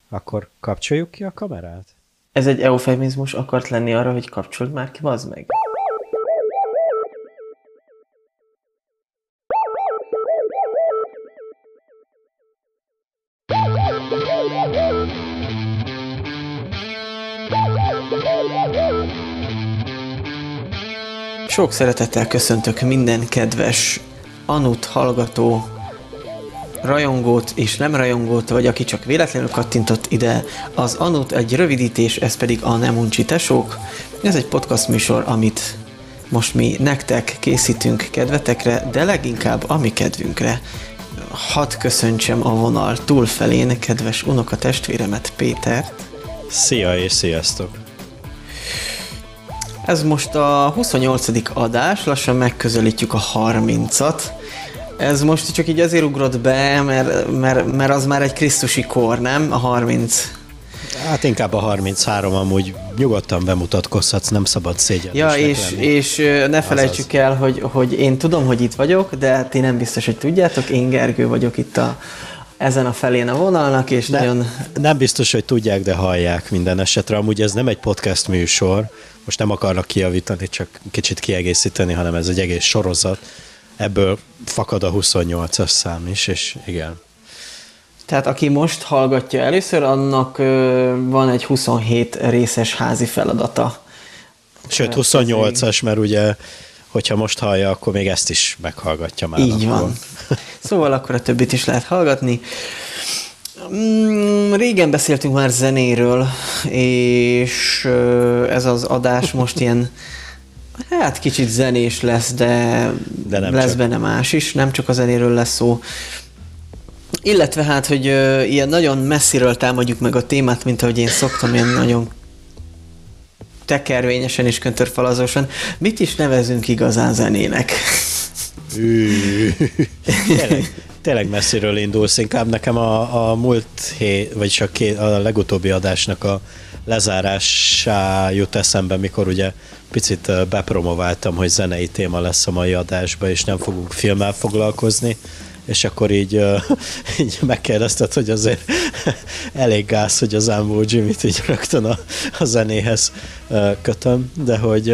Akkor kapcsoljuk ki a kamerát? Ez egy eufemizmus akart lenni arra, hogy kapcsold már ki, bazd meg. Sok szeretettel köszöntök minden kedves Anut hallgató, rajongót és nem rajongót, vagy aki csak véletlenül kattintott ide. Az Anut egy rövidítés, ez pedig a Nem Uncsi Tesók. Ez egy podcast műsor, amit most mi nektek készítünk kedvetekre, de leginkább a mi kedvünkre. Hadd köszöntsem a vonal túlfelén kedves unokatestvéremet, Pétert. Szia és sziasztok! Ez most a 28. adás, lassan megközelítjük a 30-at. Ez most csak így azért ugrott be, mert az már egy krisztusi kor, nem? A 30. Hát inkább a 33, amúgy nyugodtan bemutatkozhatsz, nem szabad szégyenlősnek lenni. És ne felejtsük el, hogy én tudom, hogy itt vagyok, de ti nem biztos, hogy tudjátok, én Gergő vagyok itt ezen a felén a vonalnak, és Nem biztos, hogy tudják, de hallják minden esetre. Amúgy ez nem egy podcast műsor, most nem akarnak kijavítani, csak kicsit kiegészíteni, hanem ez egy egész sorozat. Ebből fakad a 28-as szám is, és igen. Tehát aki most hallgatja először, annak van egy 27 részes házi feladata. Sőt, 28-as, mert ugye, hogyha most hallja, akkor még ezt is meghallgatja már. Így van. Szóval akkor a többit is lehet hallgatni. Régen beszéltünk már zenéről, és ez az adás most ilyen, hát kicsit zenés lesz, de nem lesz csak benne más is, nem csak a zenéről lesz szó. Illetve hát, hogy ilyen nagyon messziről támadjuk meg a témát, mint ahogy én szoktam, ilyen nagyon tekervényesen és köntörfalazósan. Mit is nevezünk igazán zenének? Tényleg messziről indulsz. Inkább nekem a múlt hét, vagyis a legutóbbi adásnak a lezárásá jut eszembe, mikor ugye picit bepromováltam, hogy zenei téma lesz a mai adásban, és nem fogunk filmmel foglalkozni, és akkor így megkérdezted, hogy azért elég gáz, hogy az Unbo Jimmy-t így rögtön a zenéhez kötöm, de hogy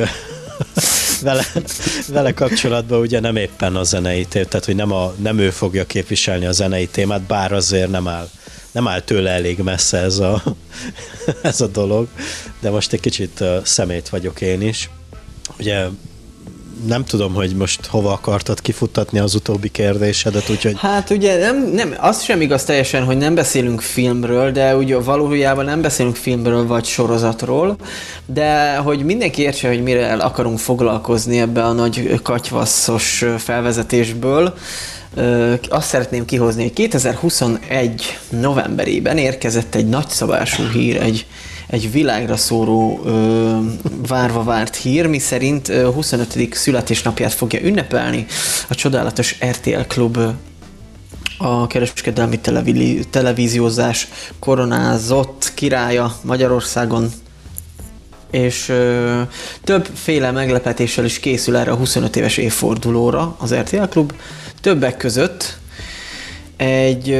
vele kapcsolatban ugye nem éppen a zenei témát, tehát hogy nem ő fogja képviselni a zenei témát, bár azért nem áll tőle elég messze ez a dolog, de most egy kicsit szemét vagyok én is. Ugye nem tudom, hogy most hova akartad kifuttatni az utóbbi kérdésedet, úgyhogy... Hát ugye nem, az sem igaz teljesen, hogy nem beszélünk filmről, de ugye valójában nem beszélünk filmről vagy sorozatról, de hogy mindenki értse, hogy mire akarunk foglalkozni ebbe a nagy katyvasszos felvezetésből, azt szeretném kihozni, hogy 2021 novemberében érkezett egy nagyszabású hír, egy világra szóró várva várt hír, miszerint 25. születésnapját fogja ünnepelni a csodálatos RTL Klub, a kereskedelmi televíziózás koronázott királya Magyarországon, és többféle meglepetéssel is készül erre a 25 éves évfordulóra az RTL Klub. Többek között egy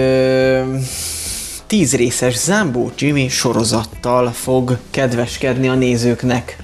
10 részes Zambó Jimmy sorozattal fog kedveskedni a nézőknek.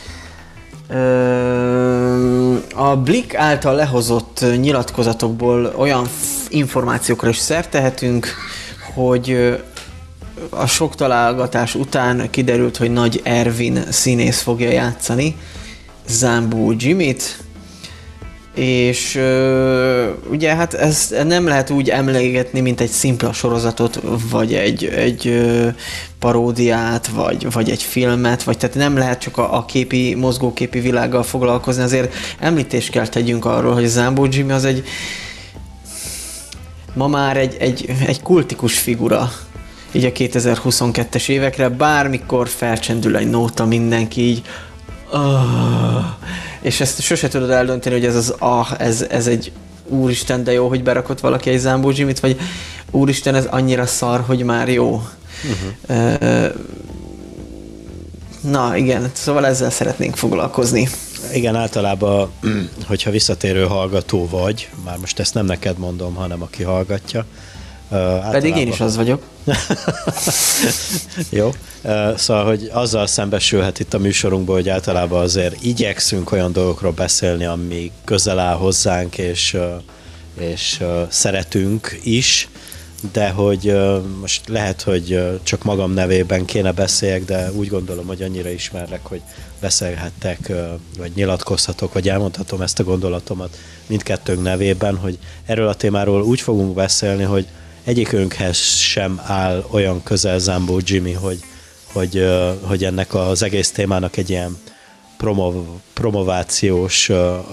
A Blick által lehozott nyilatkozatokból olyan információkra is szert tehetünk, hogy a sok találgatás után kiderült, hogy Nagy Ervin színész fogja játszani Zambó Jimmyt, és ugye hát ezt nem lehet úgy emlegetni, mint egy szimpla sorozatot, vagy egy paródiát, vagy egy filmet, vagy tehát nem lehet csak a mozgóképi világgal foglalkozni, azért említést kell tegyünk arról, hogy Zambó Jimmy az ma már egy kultikus figura, így a 2022-es évekre, bármikor felcsendül egy nóta, mindenki így és ezt sose tudod eldönteni, hogy ez egy úristen, de jó, hogy berakott valaki egy Zambó Jimmyt, vagy úristen, ez annyira szar, hogy már jó. Na igen, szóval ezzel szeretnénk foglalkozni. Igen, általában, hogyha visszatérő hallgató vagy, már most ezt nem neked mondom, hanem aki hallgatja, Pedig én is az vagyok. Jó. Szóval, hogy azzal szembesülhet itt a műsorunkban, hogy általában azért igyekszünk olyan dolgokról beszélni, ami közel áll hozzánk, és szeretünk is, de hogy most lehet, hogy csak magam nevében kéne beszéljek, de úgy gondolom, hogy annyira ismerlek, hogy beszélhettek, vagy nyilatkozhatok, vagy elmondhatom ezt a gondolatomat mindkettőnk nevében, hogy erről a témáról úgy fogunk beszélni, hogy egyikünkhez sem áll olyan közel Zambó Jimmy, hogy ennek az egész témának egy ilyen promovációs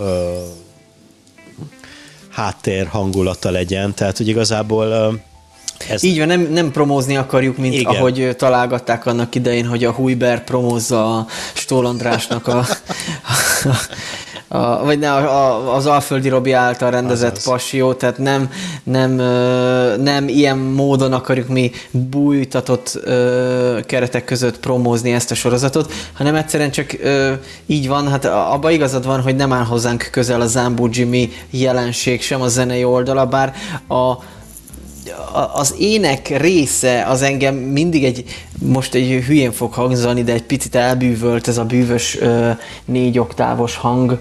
háttér hangulata legyen. Tehát, hogy igazából így van, nem promózni akarjuk, mint igen. Ahogy találgatták annak idején, hogy a Hujber promózza a Stól Andrásnak vagy az Alföldi Robi által rendezett Passió, tehát nem ilyen módon akarjuk mi bújtatott keretek között promózni ezt a sorozatot, hanem egyszerűen csak így van, hát abban igazad van, hogy nem áll hozzánk közel a Zambó Jimmy jelenség sem a zenei oldala, bár az ének része az engem mindig most egy hülyén fog hangzani, de egy picit elbűvölt ez a bűvös 4 oktávos hang,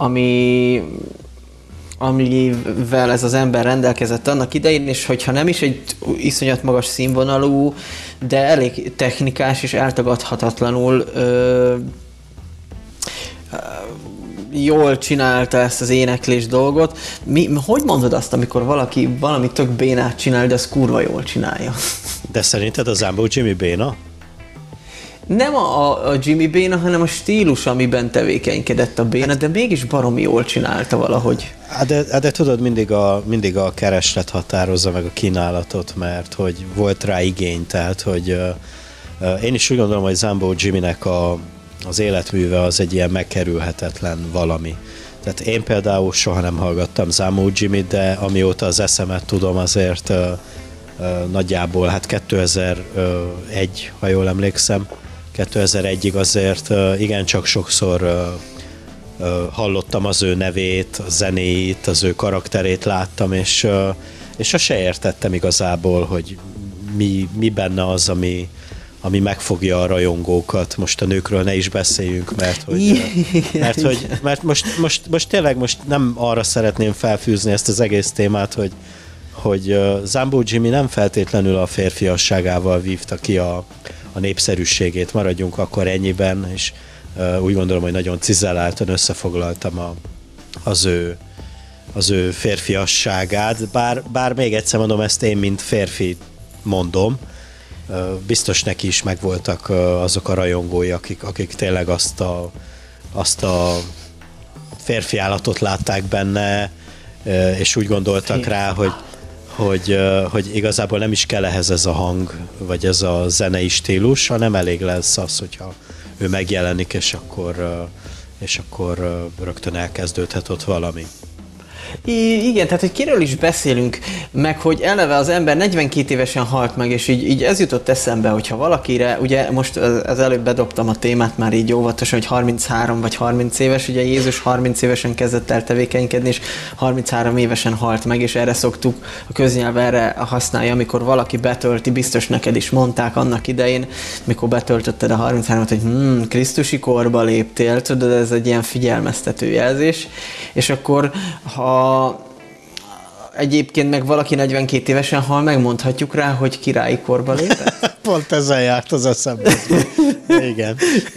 amivel ez az ember rendelkezett annak idején, és hogyha nem is egy iszonyat magas színvonalú, de elég technikás és eltagadhatatlanul jól csinálta ezt az éneklés dolgot. Hogy mondod azt, amikor valaki valami tök bénát csinál, de az kurva jól csinálja? De szerinted a Zambó Jimmy béna? Nem a Jimmy béna, hanem a stílus, amiben tevékenykedett a béna, de mégis baromi jól csinálta valahogy. De tudod, mindig a kereslet határozza meg a kínálatot, mert hogy volt rá igény, tehát hogy én is úgy gondolom, hogy Zambó Jimmynek az életműve az egy ilyen megkerülhetetlen valami. Tehát én például soha nem hallgattam Zambó Jimmyt, de amióta az eszemet tudom, azért nagyjából, hát 2001, ha jól emlékszem, 2001-ig azért igencsak sokszor hallottam az ő nevét, a zenéit, az ő karakterét láttam, és azt se értettem igazából, hogy mi benne az, ami megfogja a rajongókat. Most a nőkről ne is beszéljünk, mert most tényleg nem arra szeretném felfűzni ezt az egész témát, hogy Zambó Jimmy nem feltétlenül a férfiasságával vívta ki a népszerűségét, maradjunk akkor ennyiben, és úgy gondolom, hogy nagyon cizelláltan összefoglaltam az ő férfiasságát, bár még egyszer mondom, ezt én, mint férfi mondom, biztos neki is megvoltak azok a rajongói, akik tényleg azt a férfi állatot látták benne, és úgy gondoltak rá, hogy igazából nem is kell ehhez ez a hang, vagy ez a zenei stílus, hanem elég lesz az, hogyha ő megjelenik, és akkor rögtön elkezdődhet ott valami. Igen, tehát hogy kiről is beszélünk, meg hogy eleve az ember 42 évesen halt meg, és így ez jutott eszembe, hogyha valakire, ugye most az előbb bedobtam a témát már így óvatosan, hogy 33 vagy 30 éves, ugye Jézus 30 évesen kezdett el tevékenykedni, és 33 évesen halt meg, és erre szoktuk, a köznyelv erre használja, amikor valaki betölti, biztos neked is mondták annak idején, mikor betöltötted a 33-at, hogy Krisztusi korba léptél, tudod, ez egy ilyen figyelmeztető jelzés, és akkor ha egyébként meg valaki 42 évesen hal, megmondhatjuk rá, hogy királyi korba lépett? Pont ezzel járt az eszembe. Igen.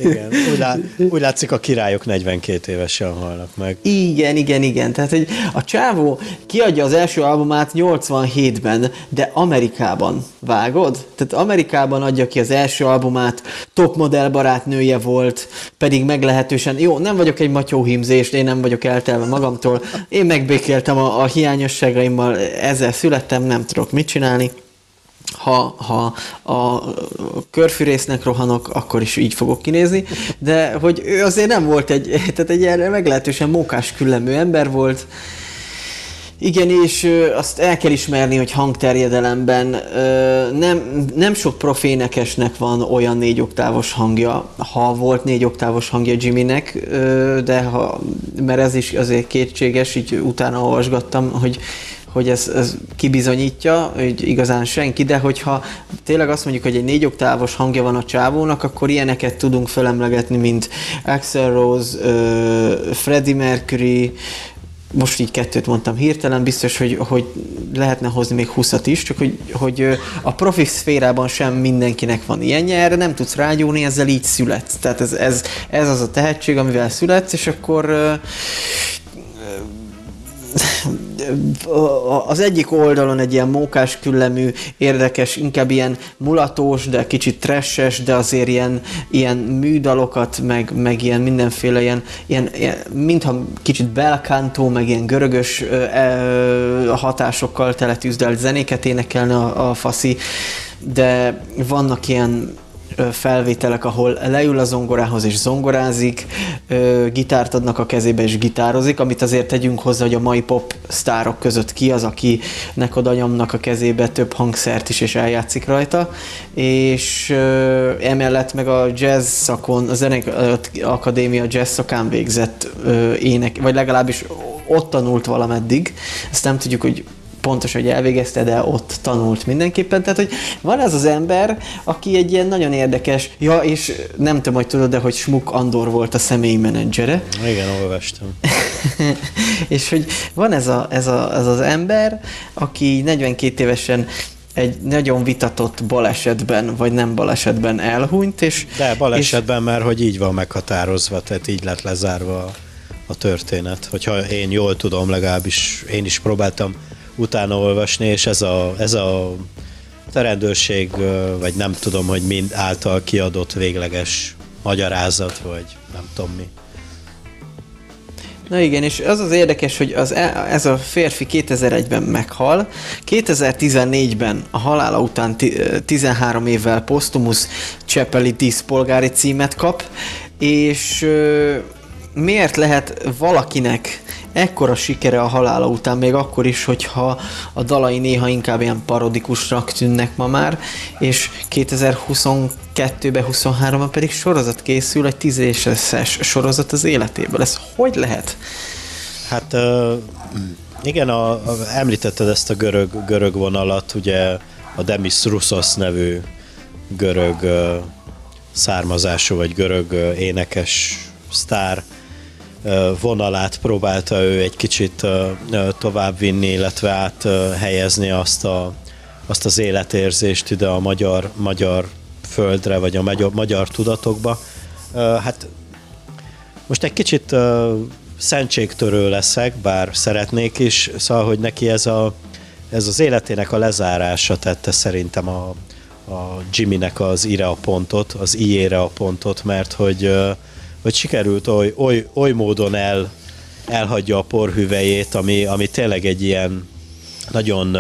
Úgy látszik, a királyok 42 évesen halnak meg. Igen. Tehát, hogy a csávó kiadja az első albumát 87-ben, de Amerikában, vágod? Tehát Amerikában adja ki az első albumát, topmodell barátnője volt, pedig meglehetősen, jó, nem vagyok egy matyóhímzés, én nem vagyok eltelve magamtól, én megbékéltem a hiányosságaimmal, ezzel születtem, nem tudok mit csinálni. Ha a körfűrésznek rohanok, akkor is így fogok kinézni, de hogy ő azért nem volt tehát egy erre meglehetősen mókás küllemű ember volt. Igen, és azt el kell ismerni, hogy hangterjedelemben nem sok profénekesnek van olyan 4 oktávos hangja, ha volt 4 oktávos hangja Jimmynek, de mert ez is azért kétséges, így utána olvasgattam, hogy ez kibizonyítja, hogy igazán senki, de hogyha tényleg azt mondjuk, hogy egy 4 oktávos hangja van a csávónak, akkor ilyeneket tudunk felemlegetni, mint Axl Rose, Freddie Mercury, most így 2 mondtam hirtelen, biztos, hogy lehetne hozni még 20-at is, csak hogy a profi szférában sem mindenkinek van ilyenje, erre nem tudsz rágyúrni, ezzel így születsz. Tehát ez az a tehetség, amivel születsz, és akkor az egyik oldalon egy ilyen mókás küllemű, érdekes, inkább ilyen mulatós, de kicsit trashes, de azért ilyen műdalokat, meg ilyen mindenféle ilyen mintha kicsit belkántó, meg ilyen görögös hatásokkal teletűzdelt zenéket énekelne a faszi, de vannak ilyen felvételek, ahol leül a zongorához és zongorázik, gitárt adnak a kezébe és gitározik, amit azért tegyünk hozzá, hogy a mai pop sztárok között ki az, akinek oda nyomnak a kezébe több hangszert is és eljátszik rajta, és emellett meg a jazz szakon, a Zeneakadémia jazz szakán végzett ének, vagy legalábbis ott tanult valameddig, ezt nem tudjuk, hogy pontos, hogy elvégezte, de ott tanult mindenképpen. Tehát, hogy van ez az ember, aki egy ilyen nagyon érdekes, és nem tudom, hogy tudod, de hogy Schmuck Andor volt a személyi menedzsere. Igen, olvastam. És hogy van ez az ember, aki 42 évesen egy nagyon vitatott balesetben, vagy nem balesetben elhunyt, és... De balesetben már, hogy így van meghatározva, tehát így lett lezárva a történet. Hogyha én jól tudom, legalábbis én is próbáltam utána olvasni, és ez a rendőrség, vagy nem tudom, hogy mind által kiadott végleges magyarázat, vagy nem tudom mi. Na igen, és az érdekes, hogy ez a férfi 2001-ben meghal, 2014-ben a halála után 13 évvel posztumusz Csepeli díszpolgári címet kap, és miért lehet valakinek ekkora sikere a halála után, még akkor is, hogyha a dalai néha inkább ilyen parodikusnak tűnnek ma már, és 2022-ben, 23-ban pedig sorozat készül, egy 10 éves sorozat az életéből. Ez hogy lehet? Hát igen, említetted ezt a görög vonalat, ugye a Demis Roussos nevű görög származású, vagy görög énekes sztár vonalát próbálta ő egy kicsit továbbvinni, illetve áthelyezni azt az életérzést ide a magyar földre, vagy a magyar tudatokba. Hát most egy kicsit szentségtörő leszek, bár szeretnék is, szóval, hogy neki ez az életének a lezárása tette szerintem a Jimmynek az ire a pontot, az i-ére a pontot, mert hogy sikerült oly módon elhagyja a porhüvelyét, ami tényleg egy ilyen nagyon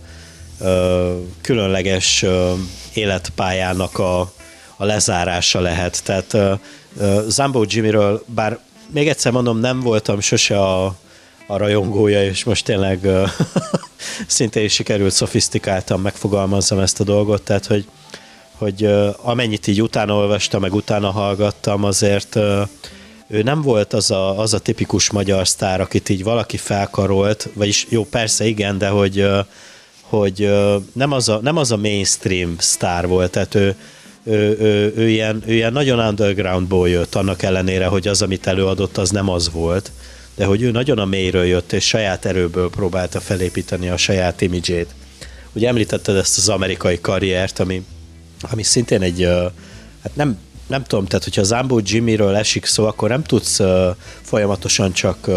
különleges életpályának a lezárása lehet. Tehát Zambó Jimmyről, bár még egyszer mondom, nem voltam sose a rajongója, és most tényleg szintén is sikerült szofisztikáltan megfogalmazzam ezt a dolgot, tehát hogy amennyit így utána olvastam, meg utána hallgattam, azért ő nem volt az a tipikus magyar sztár, akit így valaki felkarolt, vagyis jó, persze igen, de hogy nem az a mainstream sztár volt, tehát ő ilyen nagyon undergroundból jött, annak ellenére, hogy az, amit előadott, az nem az volt, de hogy ő nagyon a mélyről jött, és saját erőből próbálta felépíteni a saját imidzsét. Ugye említetted ezt az amerikai karriert, ami szintén egy, hát nem tudom, tehát hogyha Zambó Jimmyről esik szó, akkor nem tudsz folyamatosan csak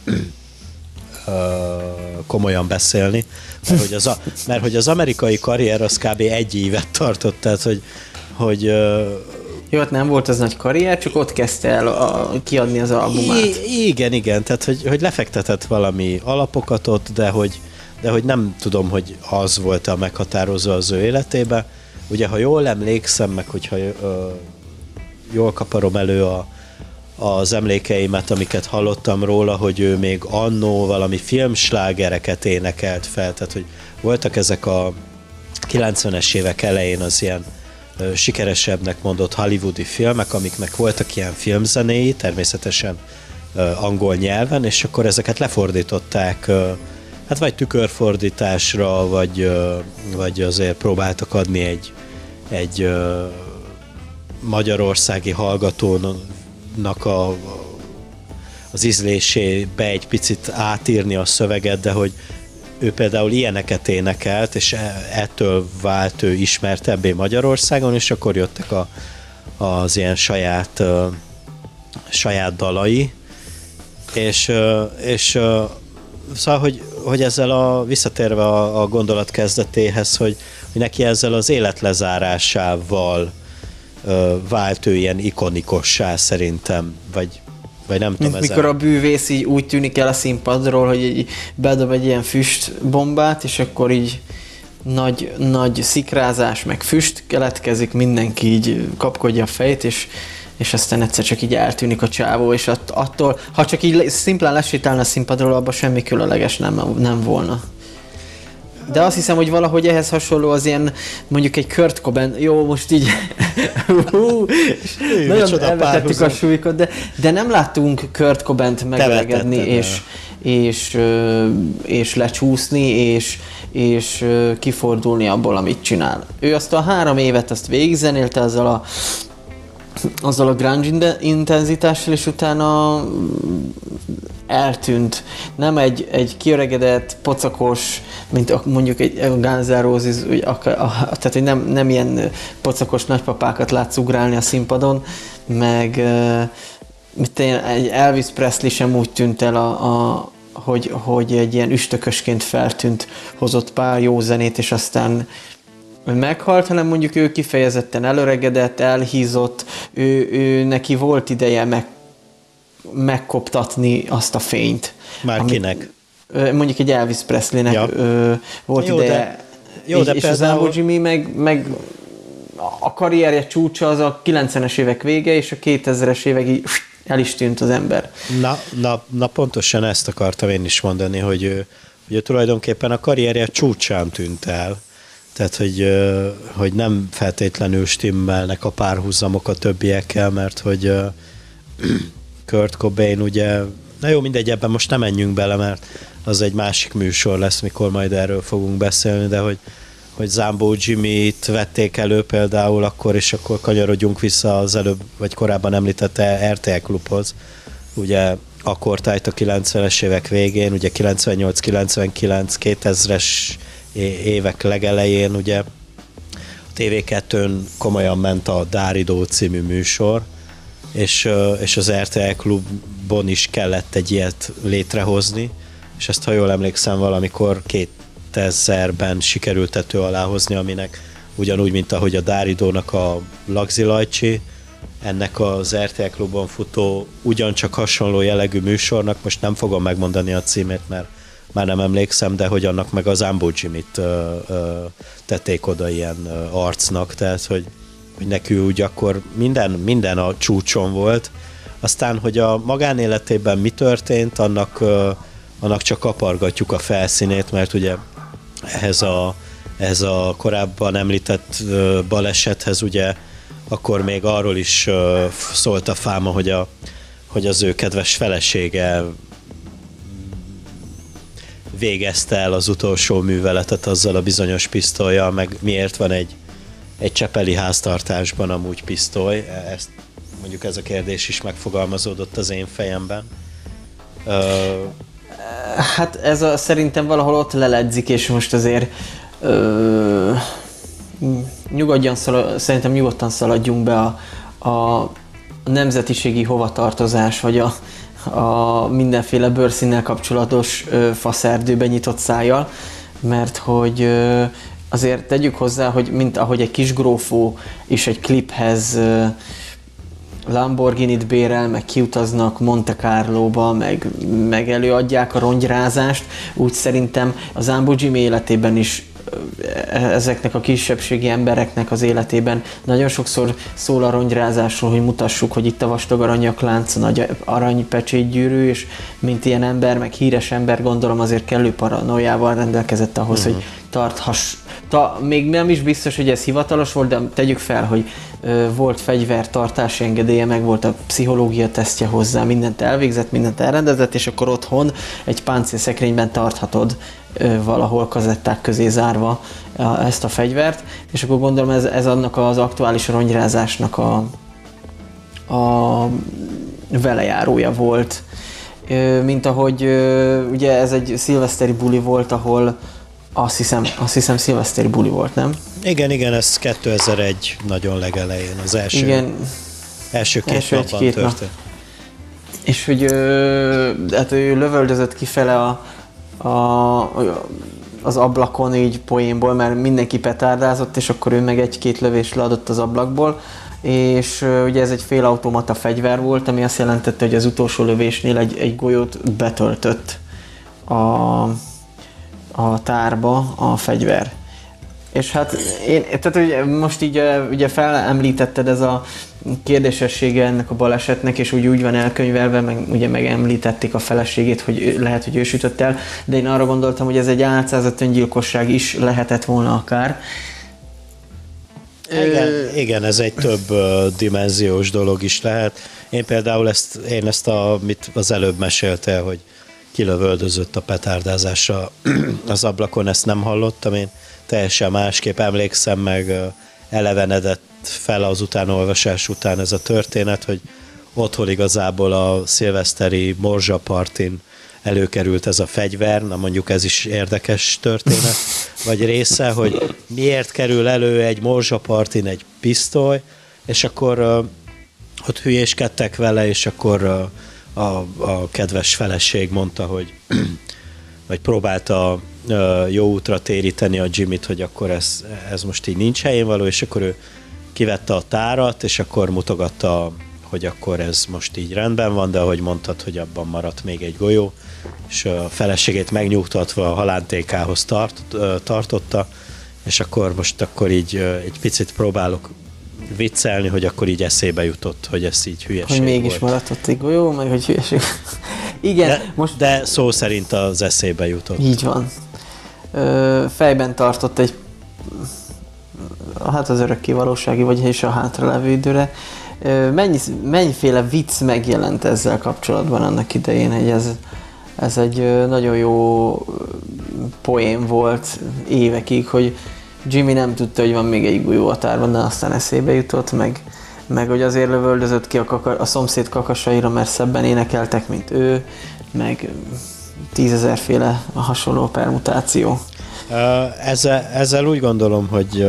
komolyan beszélni, mert hogy az amerikai karrier az kb. 1 évet tartott, tehát hogy jó, hát nem volt az nagy karrier, csak ott kezdte el kiadni az albumát. Igen, tehát hogy lefektetett valami alapokat ott, de hogy nem tudom, hogy az volt a meghatározó az ő életébe. Ugye, ha jól emlékszem, meg hogyha jól kaparom elő az emlékeimet, amiket hallottam róla, hogy ő még annó valami filmslágereket énekelt fel, tehát hogy voltak ezek a 90-es évek elején az ilyen sikeresebbnek mondott hollywoodi filmek, amiknek voltak ilyen filmzenéi, természetesen angol nyelven, és akkor ezeket lefordították hát vagy tükörfordításra, vagy azért próbáltak adni egy magyarországi hallgatónak az ízlésébe egy picit átírni a szöveget, de hogy ő például ilyeneket énekelt, és ettől vált ő ismertebbé Magyarországon, és akkor jöttek az ilyen saját dalai, és szóval, hogy ezzel visszatérve a gondolat kezdetéhez, hogy neki ezzel az életlezárásával vált ő ilyen ikonikossá szerintem, vagy nem tudom. Mikor a bűvész így úgy tűnik el a színpadról, hogy így bedob egy ilyen füstbombát, és akkor így nagy szikrázás, meg füst keletkezik, mindenki így kapkodja a fejét, és aztán egyszer csak így eltűnik a csávó, és attól, ha csak így szimplán lesétálna a színpadról, abban semmi különleges nem volna. De azt hiszem, hogy valahogy ehhez hasonló az ilyen, mondjuk egy Kurt Cobain, jó, most így nagyon elvetettük a súlykot, de nem láttunk Kurt Cobaint megöregedni, és lecsúszni, és kifordulni abból, amit csinál. Ő azt a 3 évet azt végigzenélte azzal a grunge intenzitással, és utána eltűnt. Nem egy kiöregedett, pocakos, mint mondjuk egy Guns N' Roses, tehát hogy nem ilyen pocakos nagypapákat látsz ugrálni a színpadon, meg egy Elvis Presley sem úgy tűnt el, hogy egy ilyen üstökösként feltűnt, hozott pár jó zenét, és aztán meghalt, hanem mondjuk ő kifejezetten elöregedett, elhízott, ő neki volt ideje megkoptatni azt a fényt. Már kinek? Mondjuk egy Elvis Presleynek volt jó, ideje. De és az Ambo Jimmy meg a karrierje csúcsa az a 90-es évek vége, és a 2000-es évekig el is tűnt az ember. Na pontosan ezt akartam én is mondani, hogy ő tulajdonképpen a karrierje csúcsán tűnt el. Tehát, hogy nem feltétlenül stimmelnek a párhuzamok a többiekkel, mert hogy Kurt Cobain ugye, na jó, mindegy, ebben most nem menjünk bele, mert az egy másik műsor lesz, mikor majd erről fogunk beszélni, de hogy Zambó Jimmy-t vették elő például akkor, és akkor kanyarodjunk vissza az előbb, vagy korábban említette RTL Klubhoz. Ugye akkor tájt a 90-es évek végén, ugye 98, 99, 2000-es évek legelején, ugye a TV2-n komolyan ment a Dáridó című műsor, és az RTL Klubon is kellett egy ilyet létrehozni, és ezt, ha jól emlékszem, valamikor 2000-ben sikerült tető alá hozni, aminek ugyanúgy, mint ahogy a Dáridónak a Lagzi Lajcsi, ennek az RTL Klubon futó ugyancsak hasonló jellegű műsornak, most nem fogom megmondani a címét, mert már nem emlékszem, de hogy annak meg az Ambo Jimmy-t tették oda ilyen arcnak, tehát hogy neki úgy akkor minden a csúcson volt. Aztán, hogy a magánéletében mi történt, annak csak kapargatjuk a felszínét, mert ugye ehhez a korábban említett balesethez ugye akkor még arról is szólt a fáma, hogy az ő kedves felesége végezte el az utolsó műveletet azzal a bizonyos pisztollyal, meg miért van egy csepeli háztartásban amúgy pisztoly. Mondjuk ez a kérdés is megfogalmazódott az én fejemben. Hát ez szerintem valahol ott leledzik, és most azért szerintem nyugodtan szaladjunk be a nemzetiségi hovatartozás, vagy a mindenféle bőrszínnel kapcsolatos faszerdőbe nyitott szájjal, mert hogy azért tegyük hozzá, hogy mint ahogy egy kis grófó is egy kliphez Lamborghinit bérel, meg kiutaznak Monte Carlóba, meg előadják a rongyrázást, úgy szerintem az Ambo Jimmy életében is ezeknek a kisebbségi embereknek az életében nagyon sokszor szól a rongyrázásról, hogy mutassuk, hogy itt a vastag aranyaklánc, a nagy aranypecsétgyűrű, és mint ilyen ember, meg híres ember, gondolom azért kellő paranoiával rendelkezett ahhoz, hogy még nem is biztos, hogy ez hivatalos volt, de tegyük fel, hogy volt fegyvertartási engedélye, meg volt a pszichológia tesztje hozzá, mindent elvégzett, mindent elrendezett, és akkor otthon egy páncélszekrényben tarthatod valahol kazetták közé zárva ezt a fegyvert, és akkor gondolom ez annak az aktuális ronyrázásnak a velejárója volt. Mint ahogy ugye ez egy szilveszteri buli volt, ahol azt hiszem szilveszteri buli volt, nem? Igen, ez 2001 nagyon legelején, az első két napban történt. És hogy hát ő lövöldözött kifele az ablakon így poénból, mert mindenki petárdázott, és akkor ő meg egy-két lövést leadott az ablakból, és ugye ez egy félautomata fegyver volt, ami azt jelentette, hogy az utolsó lövésnél egy golyót betöltött a tárba a fegyver. És hát tehát ugye most így ugye felemlítetted ez a kérdésessége ennek a balesetnek, és úgy van elkönyvelve, meg ugye megemlítették a feleségét, hogy lehet, hogy ő sütött el, de én arra gondoltam, hogy ez egy álcázat öngyilkosság is lehetett volna akár. Igen, ez egy több dimenziós dolog is lehet. Én például ezt amit az előbb meséltél, hogy kilövöldözött a petárdázásra az ablakon, ezt nem hallottam, én teljesen másképp emlékszem, meg elevenedett fel az utánolvasás után ez a történet, hogy otthon igazából a szilveszteri morzsapartin előkerült ez a fegyver, na mondjuk ez is érdekes történet, vagy része, hogy miért kerül elő egy morzsapartin egy pisztoly, és akkor ott hülyéskedtek vele, és akkor a kedves feleség mondta, hogy vagy próbálta jó útra téríteni a Jimmyt, hogy akkor ez most így nincs helyén való, és akkor ő kivette a tárat, és akkor mutogatta, hogy akkor ez most így rendben van, de ahogy mondtad, hogy abban maradt még egy golyó, és a feleségét megnyugtatva a halántékához tartotta, és akkor most így egy picit próbálok viccelni, hogy akkor így eszébe jutott, hogy ez így hülyeség hogy mégis volt. maradt ott egy golyó, meg hogy hülyeség. Igen, de szó szerint az eszébe jutott. Így van. Fejben tartott egy az örökkévalósági, és a hátralevő időre. Mennyiféle vicc megjelent ezzel kapcsolatban annak idején, hogy ez egy nagyon jó poén volt évekig, hogy Jimmy nem tudta, hogy van még egy golyó a tárban, de aztán eszébe jutott, meg hogy azért lövöldözött ki a szomszéd kakasaira, mert szebben énekeltek, mint ő, meg 10 000 féle hasonló permutáció. Ezzel úgy gondolom, hogy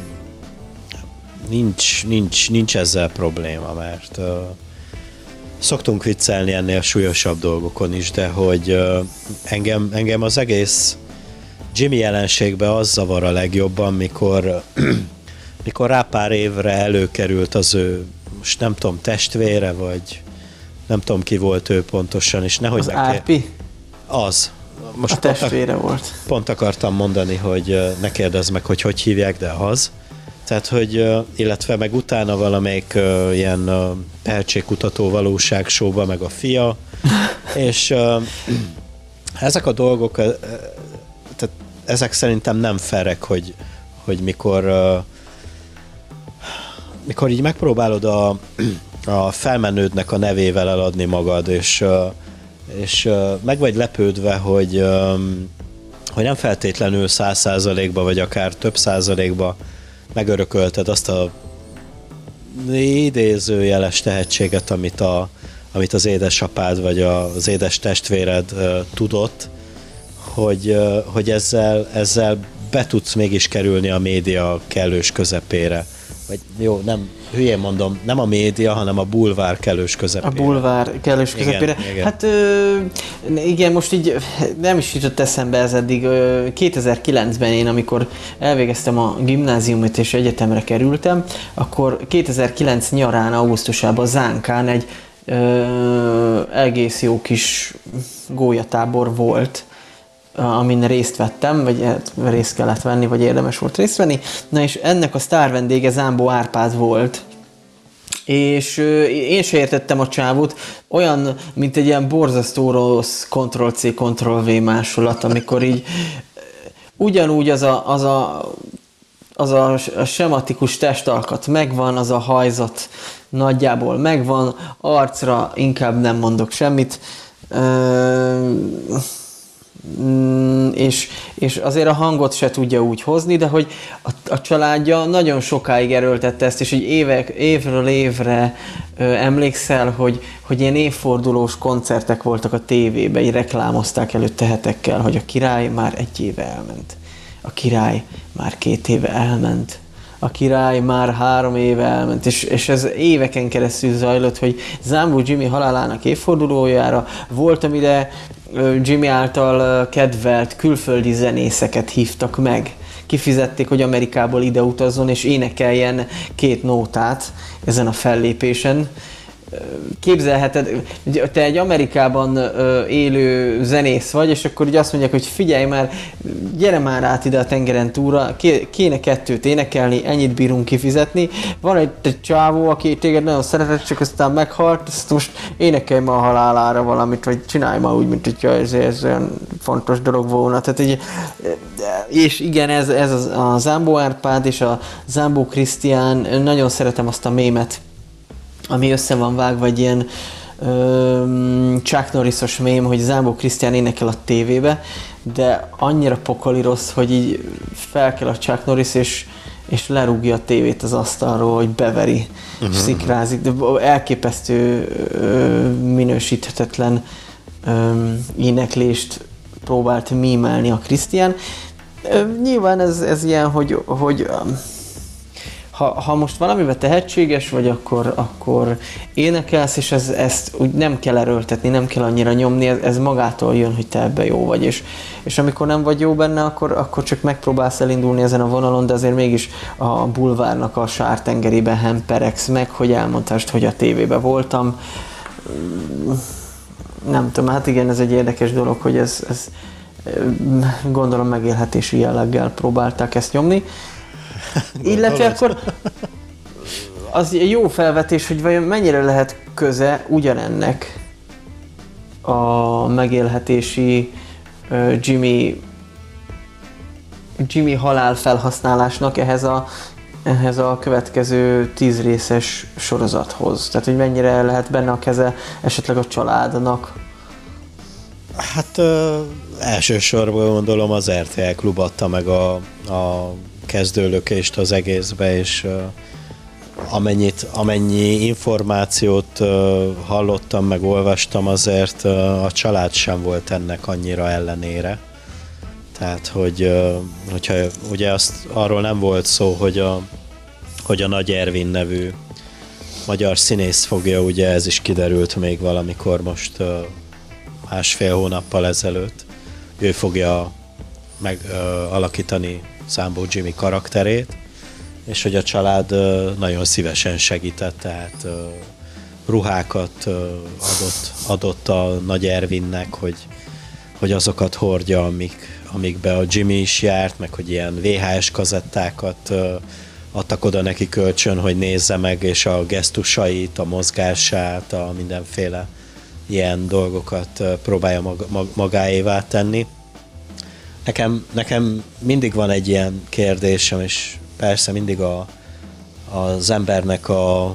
nincs ezzel probléma, mert szoktunk viccelni ennél súlyosabb dolgokon is, de hogy engem az egész Jimmy jelenségben az zavar a legjobban, mikor rá pár évre előkerült az ő, most nem tudom, testvére, vagy nem tudom ki volt ő pontosan, és nehogy az Árpi? Az. Most a testvére volt. Pont akartam mondani, hogy ne kérdezz meg, hogy hívják, de az. Tehát, hogy illetve meg utána valamelyik ilyen pelcsékutató valóságshow-ba meg a fia, és ezek a dolgok, tehát ezek szerintem nem ferek, hogy mikor így megpróbálod a felmenődnek a nevével eladni magad, és meg vagy lepődve, hogy nem feltétlenül 100%-ba, vagy akár több százalékba megörökölted azt a idézőjeles tehetséget, amit az édesapád, vagy az édes testvéred tudott, hogy ezzel be tudsz mégis kerülni a média kellős közepére. Vagy jó, nem, hülyén mondom, nem a média, hanem a bulvár kellős közepére. A bulvár kellős közepére. Igen. Hát igen, most így nem is jutott eszembe ez eddig. 2009-ben én, amikor elvégeztem a gimnáziumot és egyetemre kerültem, akkor 2009 nyarán, augusztusában Zánkán egy egész jó kis gólyatábor volt, amin részt vettem, vagy részt kellett venni, vagy érdemes volt részt venni. Na és ennek a sztár vendége Zámbó Árpád volt, és én se értettem a csávót, olyan, mint egy ilyen borzasztó rossz Ctrl-C, Ctrl-V másolat, amikor így ugyanúgy az a sematikus testalkat megvan, az a hajzat nagyjából megvan, arcra inkább nem mondok semmit, és azért a hangot se tudja úgy hozni, de hogy a családja nagyon sokáig erőltette ezt, és így évről évre emlékszel, hogy ilyen évfordulós koncertek voltak a tévében, így reklámozták előtte hetekkel, hogy a király már 1 éve elment. A király már 2 éve elment. A király már 3 éve elment, és ez éveken keresztül zajlott, hogy Zámbó Jimmy halálának évfordulójára volt, amire Jimmy által kedvelt külföldi zenészeket hívtak meg. Kifizették, hogy Amerikából ide utazzon, és énekeljen 2 nótát ezen a fellépésen. Képzelheted, te egy Amerikában élő zenész vagy, és akkor ugye azt mondják, hogy figyelj már, gyere már át ide a tengeren túlra, kéne 2 énekelni, ennyit bírunk kifizetni. Van egy csávó, aki téged nagyon szeretett, csak aztán meghalt, ezt most énekelj ma a halálára valamit, vagy csinálj ma úgy, mint hogyha ez olyan fontos dolog volna. Tehát, és igen, ez a Zámbó Árpád és a Zámbó Krisztián, nagyon szeretem azt a mémet, ami össze van vágva, egy ilyen Chuck Norris-os mém, hogy Zámbó Krisztián énekel a tévébe, de annyira pokoli rossz, hogy így felkel a Chuck Norris, és lerúgja a tévét az asztalról, hogy beveri, és szikrázik. De elképesztő, minősíthetetlen éneklést próbált mímelni a Krisztián. Nyilván ez ilyen, hogy ha most valamiben tehetséges vagy, akkor énekelsz, és ezt úgy nem kell erőltetni, nem kell annyira nyomni, ez magától jön, hogy te ebben jó vagy. És amikor nem vagy jó benne, akkor csak megpróbálsz elindulni ezen a vonalon, de azért mégis a bulvárnak a sártengerében hemperegsz meg, hogy elmondhassd, hogy a tévében voltam. Nem tudom, hát igen, ez egy érdekes dolog, hogy ez gondolom megélhetési jelleggel próbálták ezt nyomni. Illetve akkor az jó felvetés, hogy vajon mennyire lehet köze ugyanennek a megélhetési Jimmy halál felhasználásnak ehhez a következő 10 részes sorozathoz. Tehát, hogy mennyire lehet benne a keze esetleg a családnak? Hát elsősorban gondolom az RTL Klub adta meg a kezdőlökést az egészbe, és amennyi információt hallottam, meg olvastam, azért a család sem volt ennek annyira ellenére. Tehát, hogyha ugye arról nem volt szó, hogy a Nagy Ervin nevű magyar színész fogja, ugye ez is kiderült még valamikor most 1,5 hónappal ezelőtt. Ő fogja megalakítani Zámbó Jimmy karakterét, és hogy a család nagyon szívesen segített, tehát ruhákat adott a Nagy Ervinnek, hogy azokat hordja, amikbe a Jimmy is járt, meg hogy ilyen VHS kazettákat adtak oda neki kölcsön, hogy nézze meg, és a gesztusait, a mozgását, a mindenféle ilyen dolgokat próbálja magáévá tenni. Nekem mindig van egy ilyen kérdésem, és persze mindig az embernek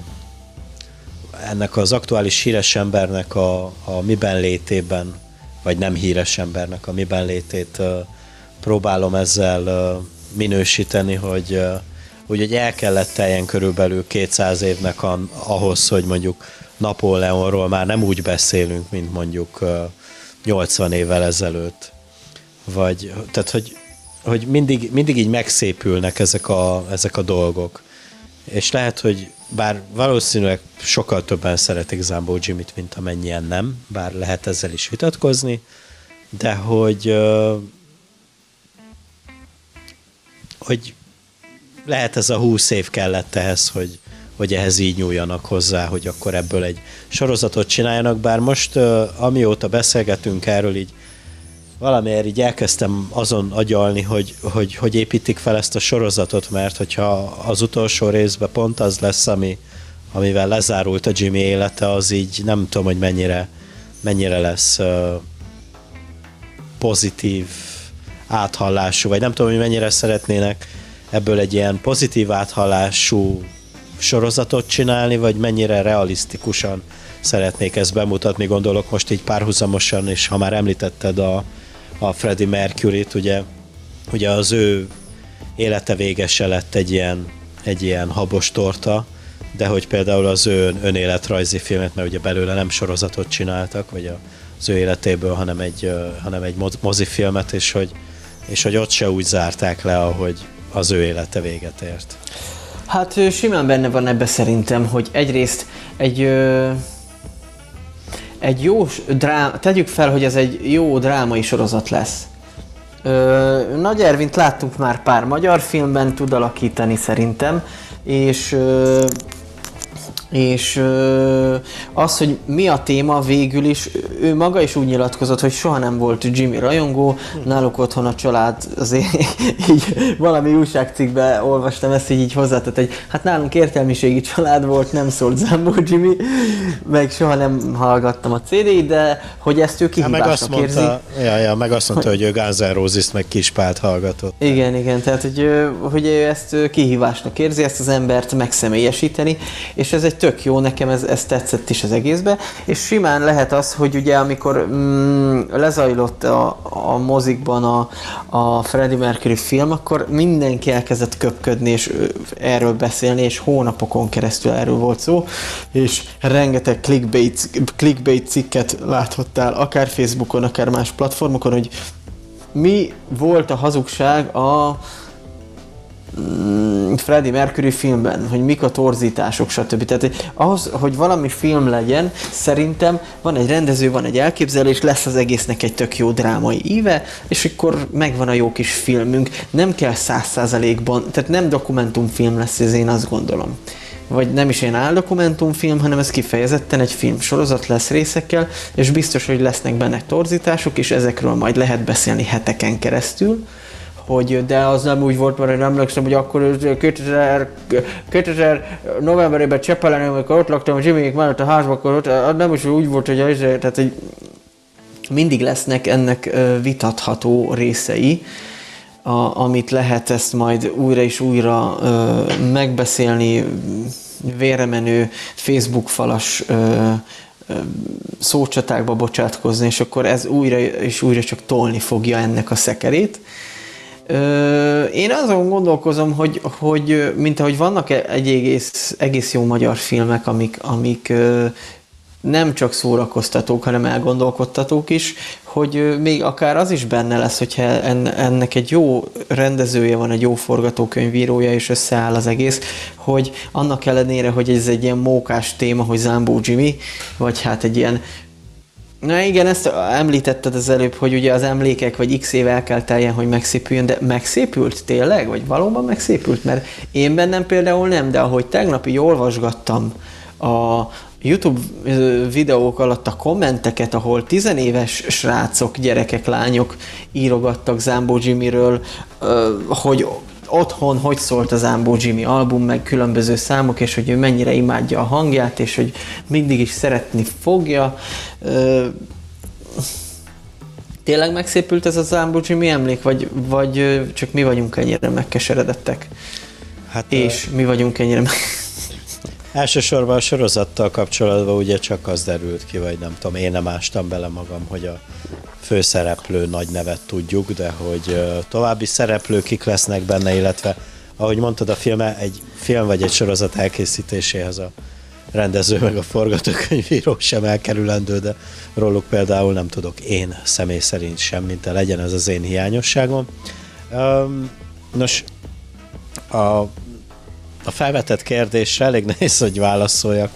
ennek az aktuális híres embernek a miben létében, vagy nem híres embernek a miben létét próbálom ezzel minősíteni, hogy el kellett teljen körülbelül 200 évnek ahhoz, hogy mondjuk Napóleonról már nem úgy beszélünk, mint mondjuk 80 évvel ezelőtt. Tehát, hogy mindig így megszépülnek ezek a dolgok. És lehet, hogy bár valószínűleg sokkal többen szeretik Zámbó Jimmyt, mint amennyien nem, bár lehet ezzel is vitatkozni, de hogy lehet ez a 20 év kellett ehhez, hogy ehhez így nyúljanak hozzá, hogy akkor ebből egy sorozatot csináljanak, bár most amióta beszélgetünk erről, így valamiért így elkezdtem azon agyalni, hogy építik fel ezt a sorozatot, mert hogyha az utolsó részben pont az lesz, amivel lezárult a Jimmy élete, az így nem tudom, hogy mennyire lesz pozitív áthallású, vagy nem tudom, hogy mennyire szeretnének ebből egy ilyen pozitív áthallású sorozatot csinálni, vagy mennyire realisztikusan szeretnék ezt bemutatni, gondolok most így párhuzamosan, és ha már említetted a a Freddie Mercury-t, ugye az ő élete végese lett egy ilyen habos torta, de hogy például az ő önéletrajzi filmet, mert ugye belőle nem sorozatot csináltak, vagy az ő életéből, hanem egy mozifilmet, és hogy ott se úgy zárták le, ahogy az ő élete véget ért. Hát simán benne van ebbe szerintem, hogy egyrészt egy jó tegyük fel, hogy ez egy jó drámai sorozat lesz. Nagy Ervint láttunk már pár magyar filmben, tud alakítani szerintem, és az, hogy mi a téma végül is, ő maga is úgy nyilatkozott, hogy soha nem volt Jimmy rajongó, náluk otthon a család, azért így valami újságcikkben olvastam ezt, így hozzátett, hogy hát nálunk értelmiségi család volt, nem szólt Zambó Jimmy, meg soha nem hallgattam a CD-t, de hogy ezt ő kihívásnak érzi. Meg azt mondta, hogy ő Guns N' Roses-t meg Kispált hallgatott. Igen, tehát hogy ő ezt kihívásnak érzi, ezt az embert megszemélyesíteni, és ez egy tök jó, nekem ez tetszett is az egészbe, és simán lehet az, hogy ugye amikor lezajlott a mozikban a Freddie Mercury film, akkor mindenki elkezdett köpködni, és erről beszélni, és hónapokon keresztül erről volt szó, és rengeteg clickbait cikket láthattál, akár Facebookon, akár más platformokon, hogy mi volt a hazugság a Freddie Mercury filmben, hogy mik a torzítások, stb. Tehát ahhoz, hogy valami film legyen, szerintem van egy rendező, van egy elképzelés, lesz az egésznek egy tök jó drámai íve, és akkor megvan a jó kis filmünk. Nem kell 100%-ban, tehát nem dokumentumfilm lesz ez, én azt gondolom. Vagy nem is ilyen áldokumentumfilm, hanem ez kifejezetten egy filmsorozat lesz részekkel, és biztos, hogy lesznek benne torzítások, és ezekről majd lehet beszélni heteken keresztül. De az nem úgy volt, mert én emlékszem, hogy akkor 2000 novemberében Csepelen, amikor ott laktam a Jimmyék mellett a házban, akkor ott nem is úgy volt, hogy mindig lesznek ennek vitatható részei, amit lehet ezt majd újra és újra megbeszélni, vérremenő Facebook falas szócsatákba bocsátkozni, és akkor ez újra és újra csak tolni fogja ennek a szekerét. Én azon gondolkozom, hogy mint ahogy vannak egy egész jó magyar filmek, amik nem csak szórakoztatók, hanem elgondolkodtatók is, hogy még akár az is benne lesz, hogyha ennek egy jó rendezője van, egy jó forgatókönyvírója, és összeáll az egész, hogy annak ellenére, hogy ez egy ilyen mókás téma, hogy Zambó Jimmy, vagy hát egy ilyen. Na igen, ezt említetted az előbb, hogy ugye az emlékek, vagy x év el kell teljen, hogy megszépüljön, de megszépült tényleg? Vagy valóban megszépült? Mert én bennem például nem, de ahogy tegnap így olvasgattam a YouTube videók alatt a kommenteket, ahol 10 éves srácok, gyerekek, lányok írogattak Zambó Jimmyről, hogy otthon hogy szólt a Zambó Jimmy album, meg különböző számok, és hogy ő mennyire imádja a hangját, és hogy mindig is szeretni fogja. Tényleg megszépült ez a Zambó Jimmy emlék, vagy csak mi vagyunk ennyire megkeseredettek? Hát, és mi vagyunk ennyire Elsősorban a sorozattal kapcsolatban ugye csak az derült ki, vagy nem tudom, én nem ástam bele magam, hogy a főszereplő nagy nevet tudjuk, de hogy további szereplők kik lesznek benne, illetve ahogy mondtad, a egy film vagy egy sorozat elkészítéséhez a rendező meg a forgatókönyvíró sem elkerülendő, de róluk például nem tudok én személy szerint semmit, de legyen ez az én hiányosságom. Nos, a felvetett kérdésre elég nehéz, hogy válaszoljak,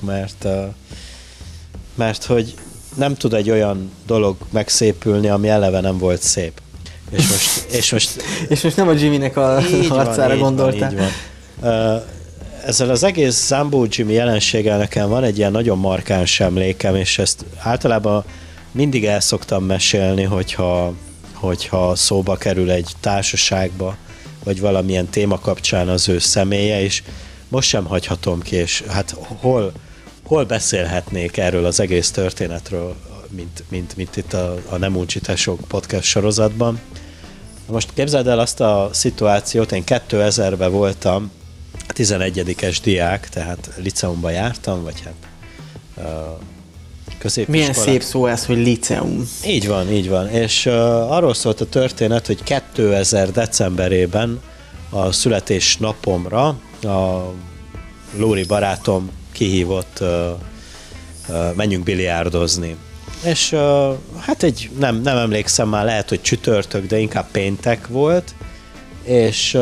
mert hogy nem tud egy olyan dolog megszépülni, ami eleve nem volt szép. És most nem a Jimmynek a harcára gondoltál. Így van. Ezzel az egész Zambó Jimmy jelenséggel nekem van egy ilyen nagyon markáns emlékem, és ezt általában mindig el szoktam mesélni, hogyha szóba kerül egy társaságba, vagy valamilyen téma kapcsán az ő személye, és most sem hagyhatom ki, és hát hol beszélhetnék erről az egész történetről, mint itt a Nem Uncsi Tesók podcast sorozatban. Most képzeld el azt a szituációt, én 2000-ben voltam 11-es diák, tehát liceumban jártam, vagy hát középiskolát. Milyen szép szó ez, hogy liceum. Így van. És arról szólt a történet, hogy 2000 decemberében a születésnapomra a Lóri barátom kihívott, menjünk biliárdozni. És hát nem emlékszem már, lehet, hogy csütörtök, de inkább péntek volt, és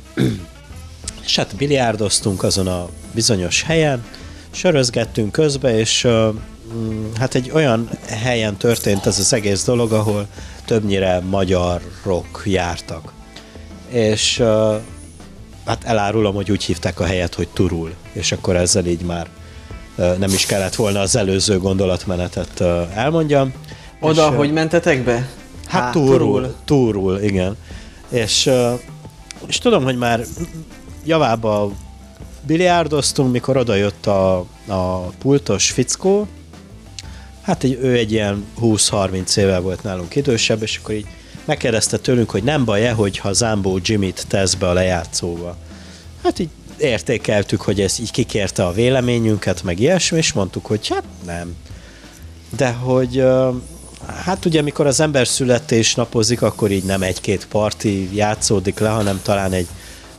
hát biliárdoztunk azon a bizonyos helyen, sörözgettünk közbe, és hát egy olyan helyen történt ez az egész dolog, ahol többnyire magyarok jártak. És hát elárulom, hogy úgy hívták a helyet, hogy Turul, és akkor ezzel így már nem is kellett volna az előző gondolatmenetet elmondjam. Oda, hogy mentetek be? Hát Turul, igen. És tudom, hogy már javába biliárdoztunk, mikor odajött a pultos fickó, hát ő egy ilyen 20-30 éve volt nálunk idősebb, és akkor így megkérdezte tőlünk, hogy nem baj-e, hogyha Zambó Jimmy-t tesz be a lejátszóba. Hát így értékeltük, hogy ez így kikérte a véleményünket, meg ilyesmi, és mondtuk, hogy hát nem. De hogy hát ugye mikor az ember születésnapozik, akkor így nem egy-két parti játszódik le, hanem talán egy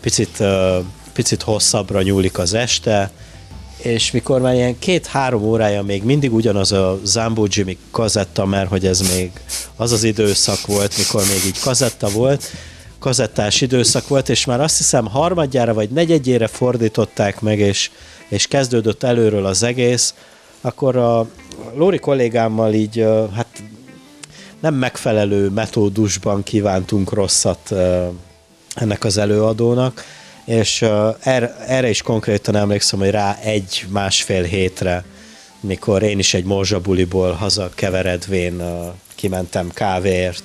picit hosszabbra nyúlik az este, és mikor már ilyen 2-3 órája még mindig ugyanaz a Zambó Jimmy kazetta, mert hogy ez még az időszak volt, mikor még így kazetta volt, kazettás időszak volt, és már azt hiszem harmadjára vagy negyedjére fordították meg, és kezdődött előről az egész, akkor a Lóri kollégámmal így hát nem megfelelő metódusban kívántunk rosszat ennek az előadónak, és erre is konkrétan emlékszem, hogy rá 1-1,5 hétre, mikor én is egy morzsabuliból hazakeveredvén kimentem kávéért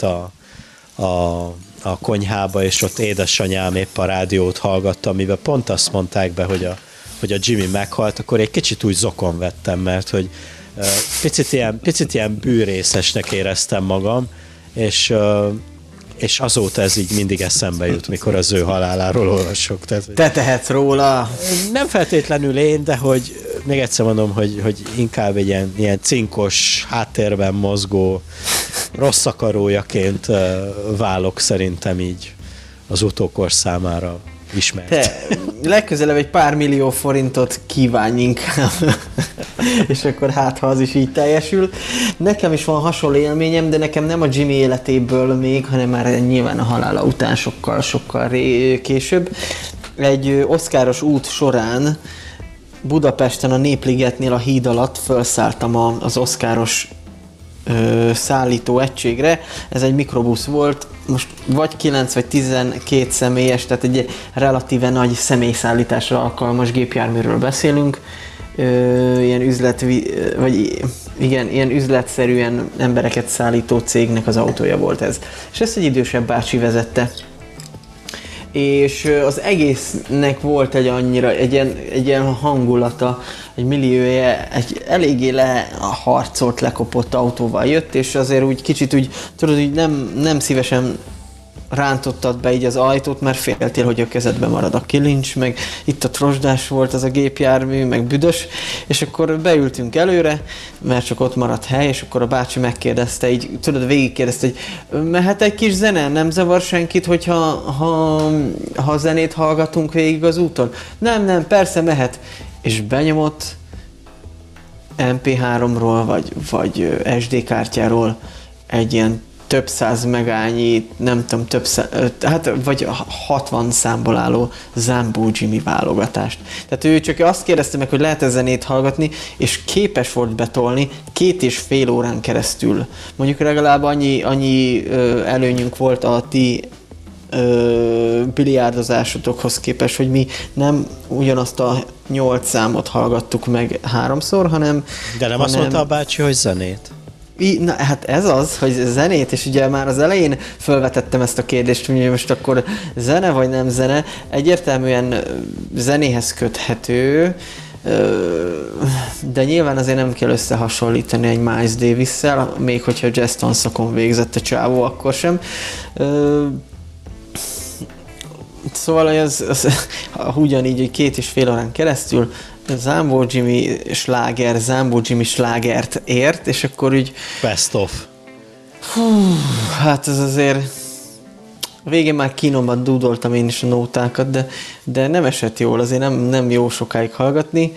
a konyhába, és ott édesanyám épp a rádiót hallgatta, amiben pont azt mondták be, hogy a Jimmy meghalt, akkor egy kicsit úgy zokon vettem, mert hogy picit ilyen bűrészesnek éreztem magam, és azóta ez így mindig eszembe jut, mikor az ő haláláról olvasok. Te tehetsz róla! Nem feltétlenül én, de hogy még egyszer mondom, hogy inkább egy ilyen cinkos, háttérben mozgó, rossz akarójaként válok szerintem így az utókor számára ismert. Te legközelebb egy pár millió forintot kívánj inkább, és akkor hát, ha az is így teljesül. Nekem is van hasonló élményem, de nekem nem a Jimmy életéből még, hanem már nyilván a halála után sokkal később. Egy oszkáros út során Budapesten a Népligetnél a híd alatt felszálltam az oszkáros szállító egységre. Ez egy mikrobusz volt, most vagy 9 vagy 12 személyes, tehát egy relatíve nagy személyszállításra alkalmas gépjárműről beszélünk. Ilyen üzletszerűen embereket szállító cégnek az autója volt ez. És ezt egy idősebb bácsi vezette. És az egésznek volt egy ilyen hangulata, egy milliója, egy eléggé leharcolt, lekopott autóval jött, és azért úgy kicsit úgy, tudod, úgy nem szívesen rántottad be így az ajtót, mert féltél, hogy a kezedbe marad a kilincs, meg itt a trosdás volt az a gépjármű, meg büdös, és akkor beültünk előre, mert csak ott maradt hely, és akkor a bácsi megkérdezte, így tudod, végigkérdezte, hogy mehet egy kis zene, nem zavar senkit, hogyha ha zenét hallgatunk végig az úton? Nem, persze mehet. És benyomott MP3-ról, vagy SD kártyáról egy ilyen több száz megányi, nem tudom, vagy 60 számból álló Zambó Jimmy válogatást. Tehát ő csak azt kérdezte meg, hogy lehet-e zenét hallgatni, és képes volt betolni 2,5 órán keresztül. Mondjuk legalább annyi előnyünk volt a ti biliárdozásotokhoz képest, hogy mi nem ugyanazt a 8 számot hallgattuk meg 3-szor, hanem... De nem azt mondta a bácsi, hogy zenét? Na, hát ez az, hogy zenét, és ugye már az elején felvetettem ezt a kérdést, hogy most akkor zene vagy nem zene, egyértelműen zenéhez köthető, de nyilván azért nem kell összehasonlítani egy Miles Davis-szel, még hogyha jazz tanszakon végzett a csávó, akkor sem. Szóval az ugyanígy, hogy 2,5 órán keresztül Zambó Jimmy sláger, Zambó Jimmy slágert ért, és akkor úgy... Best of. Hát ez azért... A végén már kínomban dúdoltam én is a nótákat, de nem esett jól, azért nem jó sokáig hallgatni.